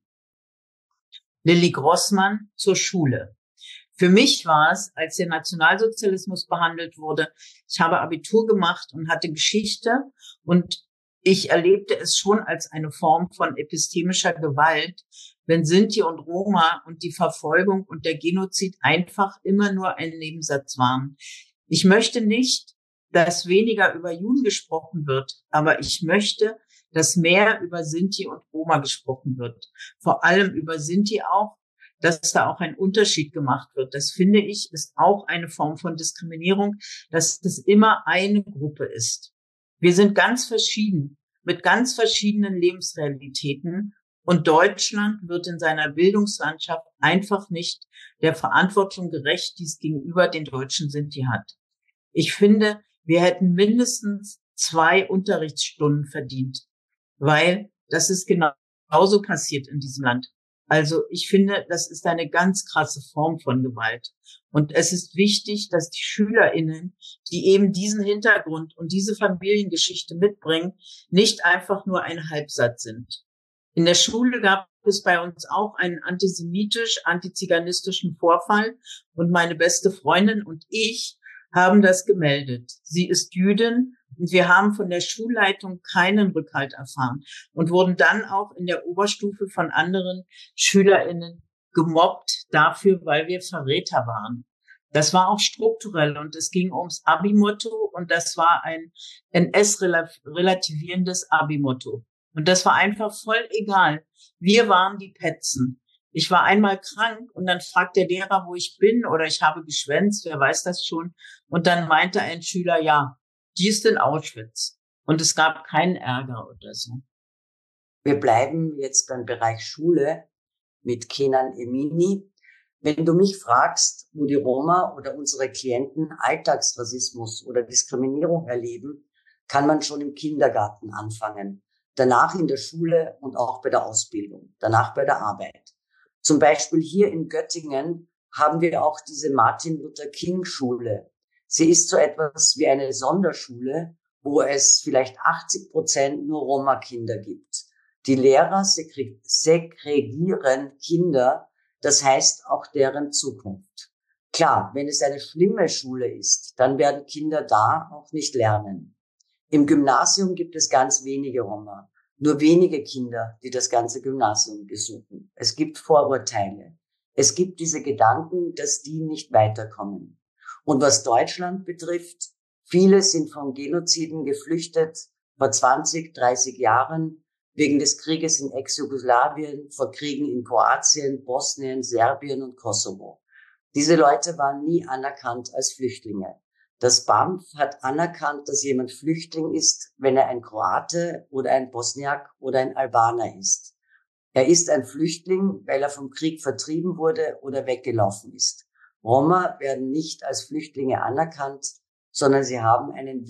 Lilly Grossmann zur Schule. Für mich war es, als der Nationalsozialismus behandelt wurde, ich habe Abitur gemacht und hatte Geschichte und ich erlebte es schon als eine Form von epistemischer Gewalt, wenn Sinti und Roma und die Verfolgung und der Genozid einfach immer nur ein Nebensatz waren. Ich möchte nicht, dass weniger über Juden gesprochen wird, aber ich möchte, dass mehr über Sinti und Roma gesprochen wird. Vor allem über Sinti auch, dass da auch ein Unterschied gemacht wird. Das finde ich, ist auch eine Form von Diskriminierung, dass es immer eine Gruppe ist. Wir sind ganz verschieden, mit ganz verschiedenen Lebensrealitäten und Deutschland wird in seiner Bildungslandschaft einfach nicht der Verantwortung gerecht, die es gegenüber den Deutschen Sinti hat. Ich finde, wir hätten mindestens zwei Unterrichtsstunden verdient, weil das ist genauso passiert in diesem Land. Also ich finde, das ist eine ganz krasse Form von Gewalt. Und es ist wichtig, dass die SchülerInnen, die eben diesen Hintergrund und diese Familiengeschichte mitbringen, nicht einfach nur ein Halbsatz sind. In der Schule gab es bei uns auch einen antisemitisch-antiziganistischen Vorfall und meine beste Freundin und ich haben das gemeldet. Sie ist Jüdin und wir haben von der Schulleitung keinen Rückhalt erfahren und wurden dann auch in der Oberstufe von anderen SchülerInnen gemobbt dafür, weil wir Verräter waren. Das war auch strukturell und es ging ums Abi-Motto und das war ein N S-relativierendes Abi-Motto. Und das war einfach voll egal. Wir waren die Petzen. Ich war einmal krank und dann fragt der Lehrer, wo ich bin oder ich habe geschwänzt, wer weiß das schon. Und dann meinte ein Schüler, ja, die ist in Auschwitz. Und es gab keinen Ärger oder so. Wir bleiben jetzt beim Bereich Schule mit Kenan Emini. Wenn du mich fragst, wo die Roma oder unsere Klienten Alltagsrassismus oder Diskriminierung erleben, kann man schon im Kindergarten anfangen. Danach in der Schule und auch bei der Ausbildung, danach bei der Arbeit. Zum Beispiel hier in Göttingen haben wir auch diese Martin-Luther-King-Schule. Sie ist so etwas wie eine Sonderschule, wo es vielleicht achtzig Prozent nur Roma-Kinder gibt. Die Lehrer segregieren Kinder, das heißt auch deren Zukunft. Klar, wenn es eine schlimme Schule ist, dann werden Kinder da auch nicht lernen. Im Gymnasium gibt es ganz wenige Roma, nur wenige Kinder, die das ganze Gymnasium besuchen. Es gibt Vorurteile. Es gibt diese Gedanken, dass die nicht weiterkommen. Und was Deutschland betrifft, viele sind von Genoziden geflüchtet, vor zwanzig, dreißig Jahren, wegen des Krieges in Ex-Jugoslawien, vor Kriegen in Kroatien, Bosnien, Serbien und Kosovo. Diese Leute waren nie anerkannt als Flüchtlinge. Das B A M F hat anerkannt, dass jemand Flüchtling ist, wenn er ein Kroate oder ein Bosniak oder ein Albaner ist. Er ist ein Flüchtling, weil er vom Krieg vertrieben wurde oder weggelaufen ist. Roma werden nicht als Flüchtlinge anerkannt, sondern sie haben einen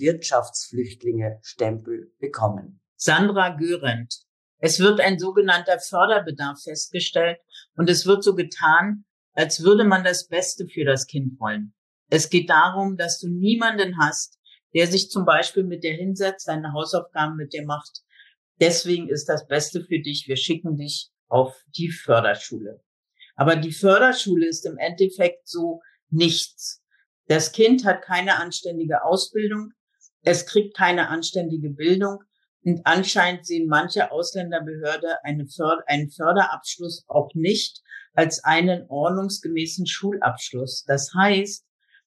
Wirtschaftsflüchtlinge-Stempel bekommen. Sandra Görendt. Es wird ein sogenannter Förderbedarf festgestellt und es wird so getan, als würde man das Beste für das Kind wollen. Es geht darum, dass du niemanden hast, der sich zum Beispiel mit dir hinsetzt, seine Hausaufgaben mit dir macht. Deswegen ist das Beste für dich, wir schicken dich auf die Förderschule. Aber die Förderschule ist im Endeffekt so nichts. Das Kind hat keine anständige Ausbildung, es kriegt keine anständige Bildung und anscheinend sehen manche Ausländerbehörde eine Förder-, einen Förderabschluss auch nicht als einen ordnungsgemäßen Schulabschluss. Das heißt,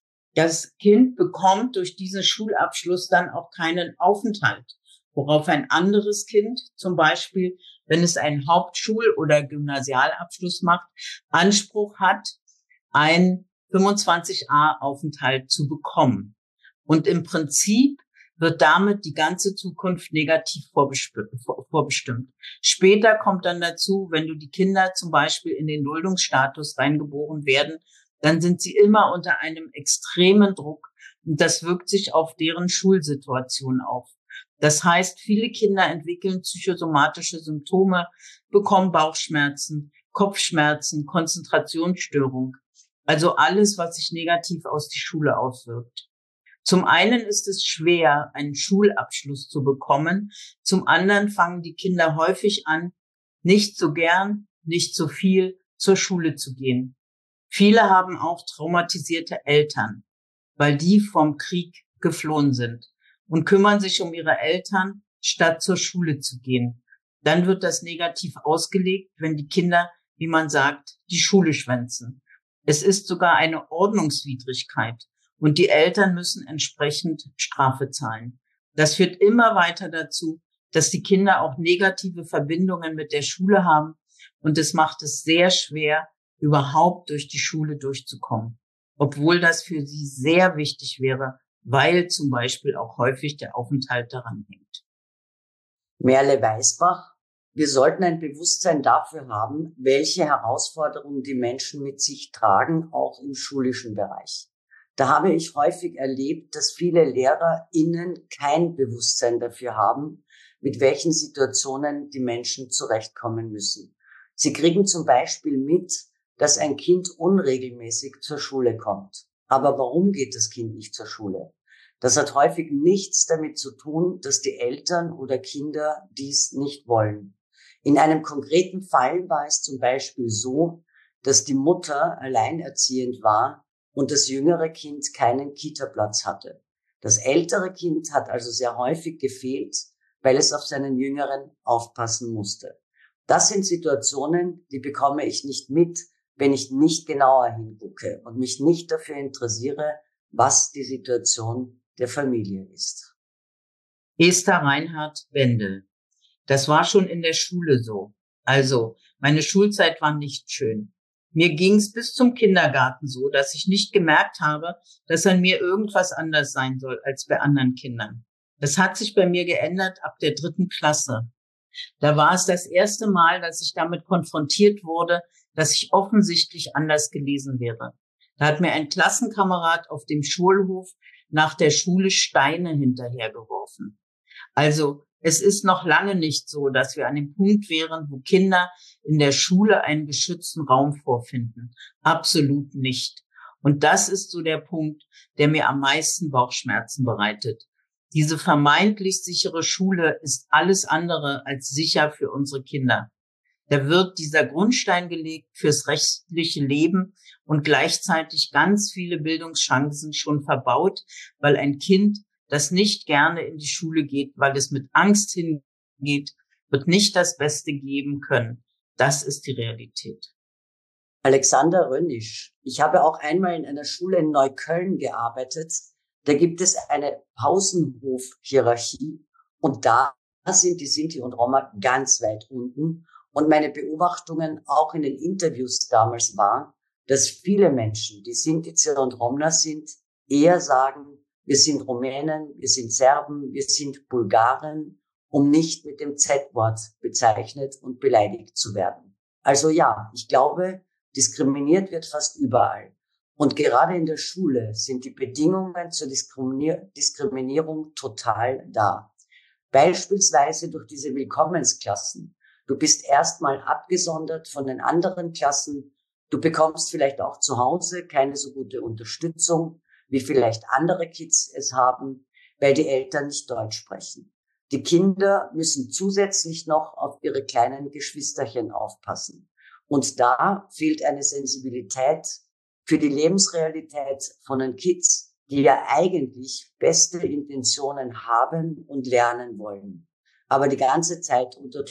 das Kind bekommt durch diesen Schulabschluss dann auch keinen Aufenthalt, worauf ein anderes Kind, zum Beispiel, wenn es einen Hauptschul- oder Gymnasialabschluss macht, Anspruch hat, einen fünfundzwanzig a Aufenthalt zu bekommen. Und im Prinzip wird damit die ganze Zukunft negativ vorbestimmt. Später kommt dann dazu, wenn du die Kinder zum Beispiel in den Duldungsstatus reingeboren werden, dann sind sie immer unter einem extremen Druck und das wirkt sich auf deren Schulsituation auf. Das heißt, viele Kinder entwickeln psychosomatische Symptome, bekommen Bauchschmerzen, Kopfschmerzen, Konzentrationsstörung. Also alles, was sich negativ aus die Schule auswirkt. Zum einen ist es schwer, einen Schulabschluss zu bekommen. Zum anderen fangen die Kinder häufig an, nicht so gern, nicht so viel zur Schule zu gehen. Viele haben auch traumatisierte Eltern, weil die vom Krieg geflohen sind und kümmern sich um ihre Eltern, statt zur Schule zu gehen. Dann wird das negativ ausgelegt, wenn die Kinder, wie man sagt, die Schule schwänzen. Es ist sogar eine Ordnungswidrigkeit und die Eltern müssen entsprechend Strafe zahlen. Das führt immer weiter dazu, dass die Kinder auch negative Verbindungen mit der Schule haben und es macht es sehr schwer, überhaupt durch die Schule durchzukommen, obwohl das für sie sehr wichtig wäre, weil zum Beispiel auch häufig der Aufenthalt daran hängt. Merle Weisbach, wir sollten ein Bewusstsein dafür haben, welche Herausforderungen die Menschen mit sich tragen, auch im schulischen Bereich. Da habe ich häufig erlebt, dass viele LehrerInnen kein Bewusstsein dafür haben, mit welchen Situationen die Menschen zurechtkommen müssen. Sie kriegen zum Beispiel mit, dass ein Kind unregelmäßig zur Schule kommt. Aber warum geht das Kind nicht zur Schule? Das hat häufig nichts damit zu tun, dass die Eltern oder Kinder dies nicht wollen. In einem konkreten Fall war es zum Beispiel so, dass die Mutter alleinerziehend war und das jüngere Kind keinen Kita-Platz hatte. Das ältere Kind hat also sehr häufig gefehlt, weil es auf seinen Jüngeren aufpassen musste. Das sind Situationen, die bekomme ich nicht mit, wenn ich nicht genauer hingucke und mich nicht dafür interessiere, was die Situation der Familie ist. Esther Reinhardt Wendel. Das war schon in der Schule so. Also, meine Schulzeit war nicht schön. Mir ging's bis zum Kindergarten so, dass ich nicht gemerkt habe, dass an mir irgendwas anders sein soll als bei anderen Kindern. Das hat sich bei mir geändert ab der dritten Klasse. Da war es das erste Mal, dass ich damit konfrontiert wurde, dass ich offensichtlich anders gelesen wäre. Da hat mir ein Klassenkamerad auf dem Schulhof nach der Schule Steine hinterhergeworfen. Also, es ist noch lange nicht so, dass wir an dem Punkt wären, wo Kinder in der Schule einen geschützten Raum vorfinden. Absolut nicht. Und das ist so der Punkt, der mir am meisten Bauchschmerzen bereitet. Diese vermeintlich sichere Schule ist alles andere als sicher für unsere Kinder. Da wird dieser Grundstein gelegt fürs rechtliche Leben und gleichzeitig ganz viele Bildungschancen schon verbaut, weil ein Kind, das nicht gerne in die Schule geht, weil es mit Angst hingeht, wird nicht das Beste geben können. Das ist die Realität. Alexander Rönnisch. Ich habe auch einmal in einer Schule in Neukölln gearbeitet. Da gibt es eine Pausenhof-Hierarchie und da sind die Sinti und Roma ganz weit unten. Und meine Beobachtungen auch in den Interviews damals waren, dass viele Menschen, die Sinti und Roma sind, eher sagen, wir sind Rumänen, wir sind Serben, wir sind Bulgaren, um nicht mit dem Z-Wort bezeichnet und beleidigt zu werden. Also ja, ich glaube, diskriminiert wird fast überall. Und gerade in der Schule sind die Bedingungen zur Diskriminier- Diskriminierung total da. Beispielsweise durch diese Willkommensklassen. Du bist erstmal abgesondert von den anderen Klassen. Du bekommst vielleicht auch zu Hause keine so gute Unterstützung, wie vielleicht andere Kids es haben, weil die Eltern nicht Deutsch sprechen. Die Kinder müssen zusätzlich noch auf ihre kleinen Geschwisterchen aufpassen. Und da fehlt eine Sensibilität für die Lebensrealität von den Kids, die ja eigentlich beste Intentionen haben und lernen wollen, aber die ganze Zeit unter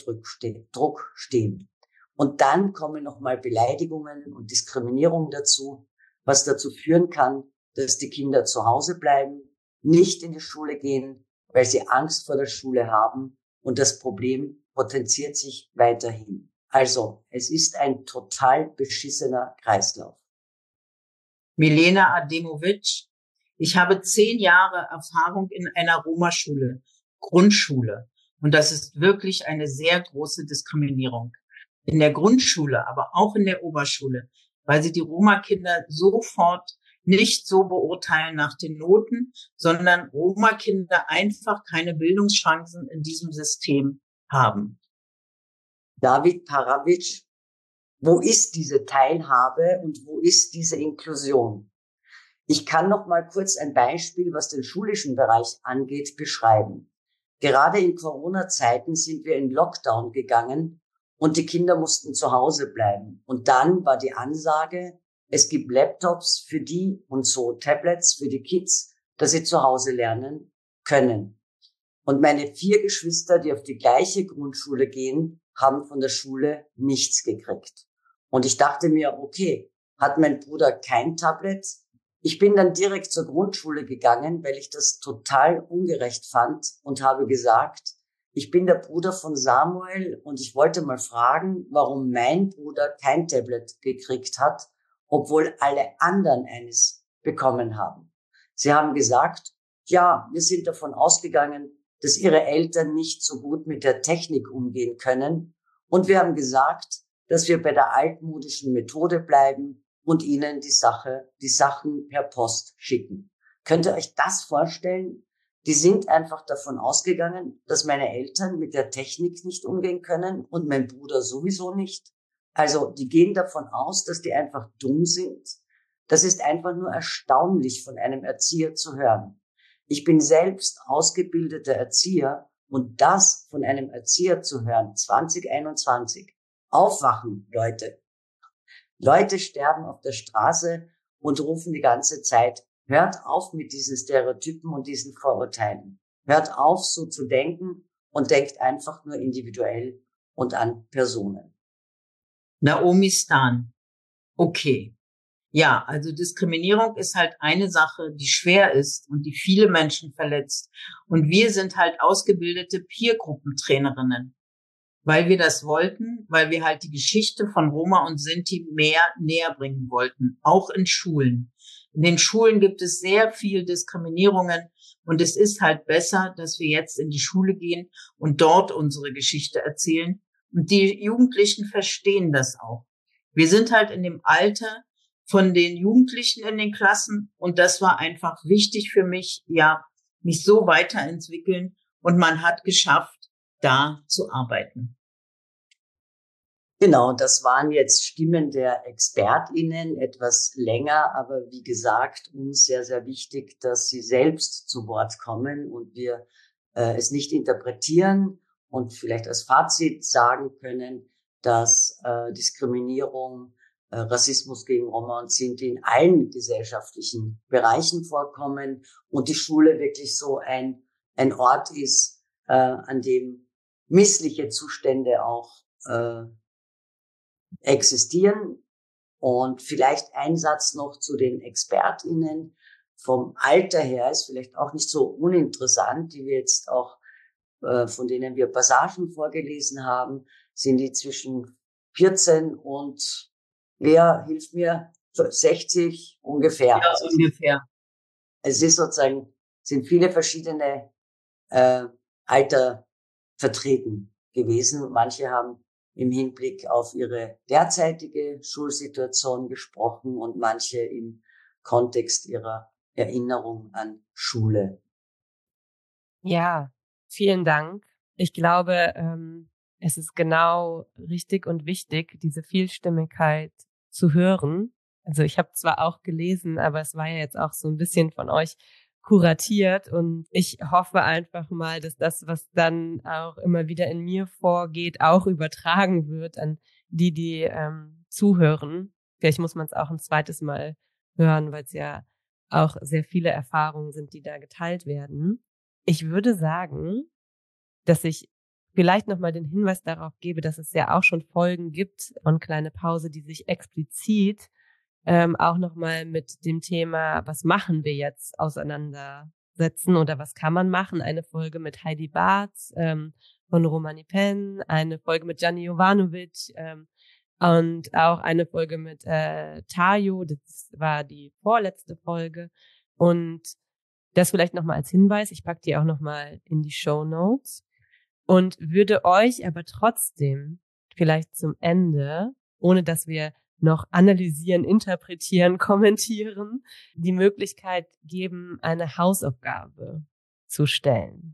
Druck stehen. Und dann kommen nochmal Beleidigungen und Diskriminierung dazu, was dazu führen kann, dass die Kinder zu Hause bleiben, nicht in die Schule gehen, weil sie Angst vor der Schule haben und das Problem potenziert sich weiterhin. Also, es ist ein total beschissener Kreislauf. Milena Ademovic. Ich habe zehn Jahre Erfahrung in einer Roma-Schule, Grundschule. Und das ist wirklich eine sehr große Diskriminierung. In der Grundschule, aber auch in der Oberschule, weil sie die Roma-Kinder sofort nicht so beurteilen nach den Noten, sondern Roma-Kinder einfach keine Bildungschancen in diesem System haben. David Paravic, wo ist diese Teilhabe und wo ist diese Inklusion? Ich kann noch mal kurz ein Beispiel, was den schulischen Bereich angeht, beschreiben. Gerade in Corona-Zeiten sind wir in Lockdown gegangen und die Kinder mussten zu Hause bleiben. Und dann war die Ansage, es gibt Laptops für die und so Tablets für die Kids, dass sie zu Hause lernen können. Und meine vier Geschwister, die auf die gleiche Grundschule gehen, haben von der Schule nichts gekriegt. Und ich dachte mir, okay, hat mein Bruder kein Tablet? Ich bin dann direkt zur Grundschule gegangen, weil ich das total ungerecht fand und habe gesagt, ich bin der Bruder von Samuel und ich wollte mal fragen, warum mein Bruder kein Tablet gekriegt hat, obwohl alle anderen eines bekommen haben. Sie haben gesagt, ja, wir sind davon ausgegangen, dass ihre Eltern nicht so gut mit der Technik umgehen können. Und wir haben gesagt, dass wir bei der altmodischen Methode bleiben und ihnen die Sache, die Sachen per Post schicken. Könnt ihr euch das vorstellen? Die sind einfach davon ausgegangen, dass meine Eltern mit der Technik nicht umgehen können und mein Bruder sowieso nicht. Also, die gehen davon aus, dass die einfach dumm sind. Das ist einfach nur erstaunlich von einem Erzieher zu hören. Ich bin selbst ausgebildeter Erzieher Und das von einem Erzieher zu hören, zwanzig einundzwanzig, aufwachen, Leute. Leute sterben auf der Straße und rufen die ganze Zeit, hört auf mit diesen Stereotypen und diesen Vorurteilen. Hört auf, so zu denken und denkt einfach nur individuell und an Personen. Naomi Stan. Okay. Ja, also Diskriminierung ist halt eine Sache, die schwer ist und die viele Menschen verletzt. Und wir sind halt ausgebildete Peergruppentrainerinnen, weil wir das wollten, weil wir halt die Geschichte von Roma und Sinti mehr näher bringen wollten, auch in Schulen. In den Schulen gibt es sehr viel Diskriminierungen und es ist halt besser, dass wir jetzt in die Schule gehen und dort unsere Geschichte erzählen. Und die Jugendlichen verstehen das auch. Wir sind halt in dem Alter von den Jugendlichen in den Klassen und das war einfach wichtig für mich, ja, mich so weiterentwickeln und man hat geschafft, da zu arbeiten. Genau, das waren jetzt Stimmen der ExpertInnen, etwas länger, aber wie gesagt, uns sehr, sehr wichtig, dass sie selbst zu Wort kommen und wir äh, es nicht interpretieren und vielleicht als Fazit sagen können, dass äh, Diskriminierung, äh, Rassismus gegen Roma und Sinti in allen gesellschaftlichen Bereichen vorkommen und die Schule wirklich so ein, ein Ort ist, äh, an dem missliche Zustände auch äh, existieren. Und vielleicht ein Satz noch zu den ExpertInnen. Vom Alter her ist vielleicht auch nicht so uninteressant, die wir jetzt auch, äh, von denen wir Passagen vorgelesen haben, sind die zwischen vierzehn und, wer hilft mir, sechzig ungefähr. Ja, also ungefähr. Es ist sozusagen, sind viele verschiedene äh, Alter vertreten gewesen. Manche haben im Hinblick auf ihre derzeitige Schulsituation gesprochen und manche im Kontext ihrer Erinnerung an Schule. Ja, vielen Dank. Ich glaube, ähm, es ist genau richtig und wichtig, diese Vielstimmigkeit zu hören. Also ich habe zwar auch gelesen, aber es war ja jetzt auch so ein bisschen von euch kuratiert und ich hoffe einfach mal, dass das, was dann auch immer wieder in mir vorgeht, auch übertragen wird an die, die ähm, zuhören. Vielleicht muss man es auch ein zweites Mal hören, weil es ja auch sehr viele Erfahrungen sind, die da geteilt werden. Ich würde sagen, dass ich vielleicht nochmal den Hinweis darauf gebe, dass es ja auch schon Folgen gibt von Kleine Pause, die sich explizit ähm, auch nochmal mit dem Thema, was machen wir jetzt, auseinandersetzen oder was kann man machen. Eine Folge mit Heidi Bartz ähm, von Romani Penn, eine Folge mit Gianni Jovanovic ähm, und auch eine Folge mit äh, Tayo, das war die vorletzte Folge. Und das vielleicht nochmal als Hinweis, ich packe die auch nochmal in die Shownotes und würde euch aber trotzdem vielleicht zum Ende, ohne dass wir noch analysieren, interpretieren, kommentieren, die Möglichkeit geben, eine Hausaufgabe zu stellen.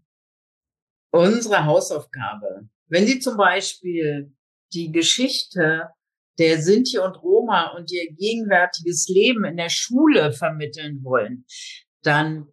Unsere Hausaufgabe. Wenn Sie zum Beispiel die Geschichte der Sinti und Roma und ihr gegenwärtiges Leben in der Schule vermitteln wollen, dann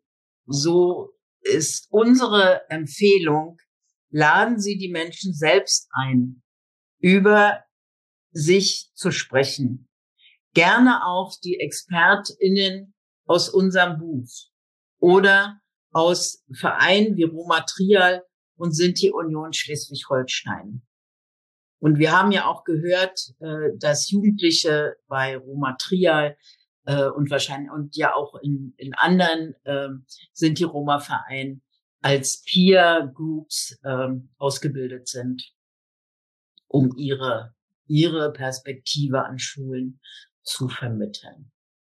so ist unsere Empfehlung, laden Sie die Menschen selbst ein, über sich zu sprechen. Gerne auch die ExpertInnen aus unserem Buch oder aus Vereinen wie Roma Trial und Sinti Union Schleswig-Holstein. Und wir haben ja auch gehört, dass Jugendliche bei Roma Trial und wahrscheinlich und ja auch in, in anderen Sinti-Roma-Vereinen als Peer Groups ausgebildet sind, um ihre ihre Perspektive an Schulen zu vermitteln.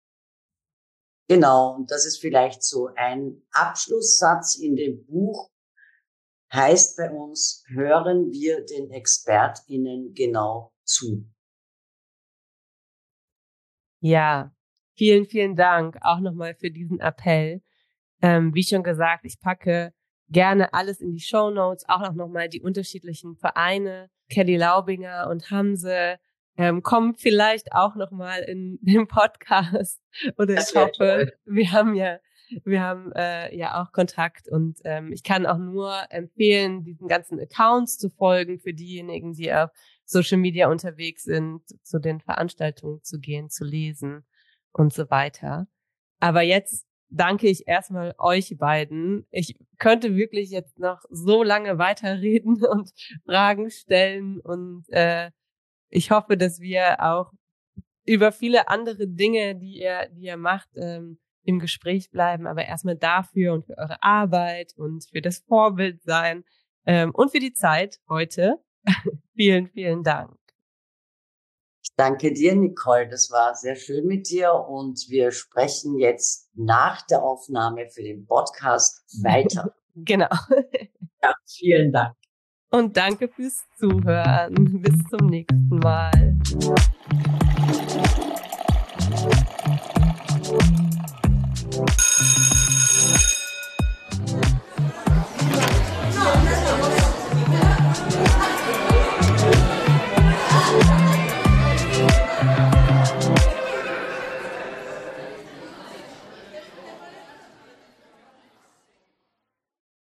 Genau, und das ist vielleicht so ein Abschlusssatz in dem Buch, heißt bei uns, hören wir den ExpertInnen genau zu. Ja, vielen, vielen Dank auch nochmal für diesen Appell. Ähm, wie schon gesagt, ich packe gerne alles in die Shownotes, auch noch nochmal die unterschiedlichen Vereine. Kelly Laubinger und Hamse ähm, kommen vielleicht auch nochmal in den Podcast. Oder ich hoffe, toll. Wir haben ja wir haben äh, ja auch Kontakt und ähm, ich kann auch nur empfehlen, diesen ganzen Accounts zu folgen für diejenigen, die auf Social Media unterwegs sind, zu den Veranstaltungen zu gehen, zu lesen und so weiter. Aber jetzt danke ich erstmal euch beiden. Ich könnte wirklich jetzt noch so lange weiterreden und Fragen stellen und äh, ich hoffe, dass wir auch über viele andere Dinge, die ihr, die ihr macht, ähm, im Gespräch bleiben. Aber erstmal dafür und für eure Arbeit und für das Vorbildsein ähm, und für die Zeit heute. Vielen, vielen Dank. Ich danke dir, Nicole. Das war sehr schön mit dir und wir sprechen jetzt nach der Aufnahme für den Podcast weiter. Genau. Ja, vielen Dank. Und danke fürs Zuhören. Bis zum nächsten Mal.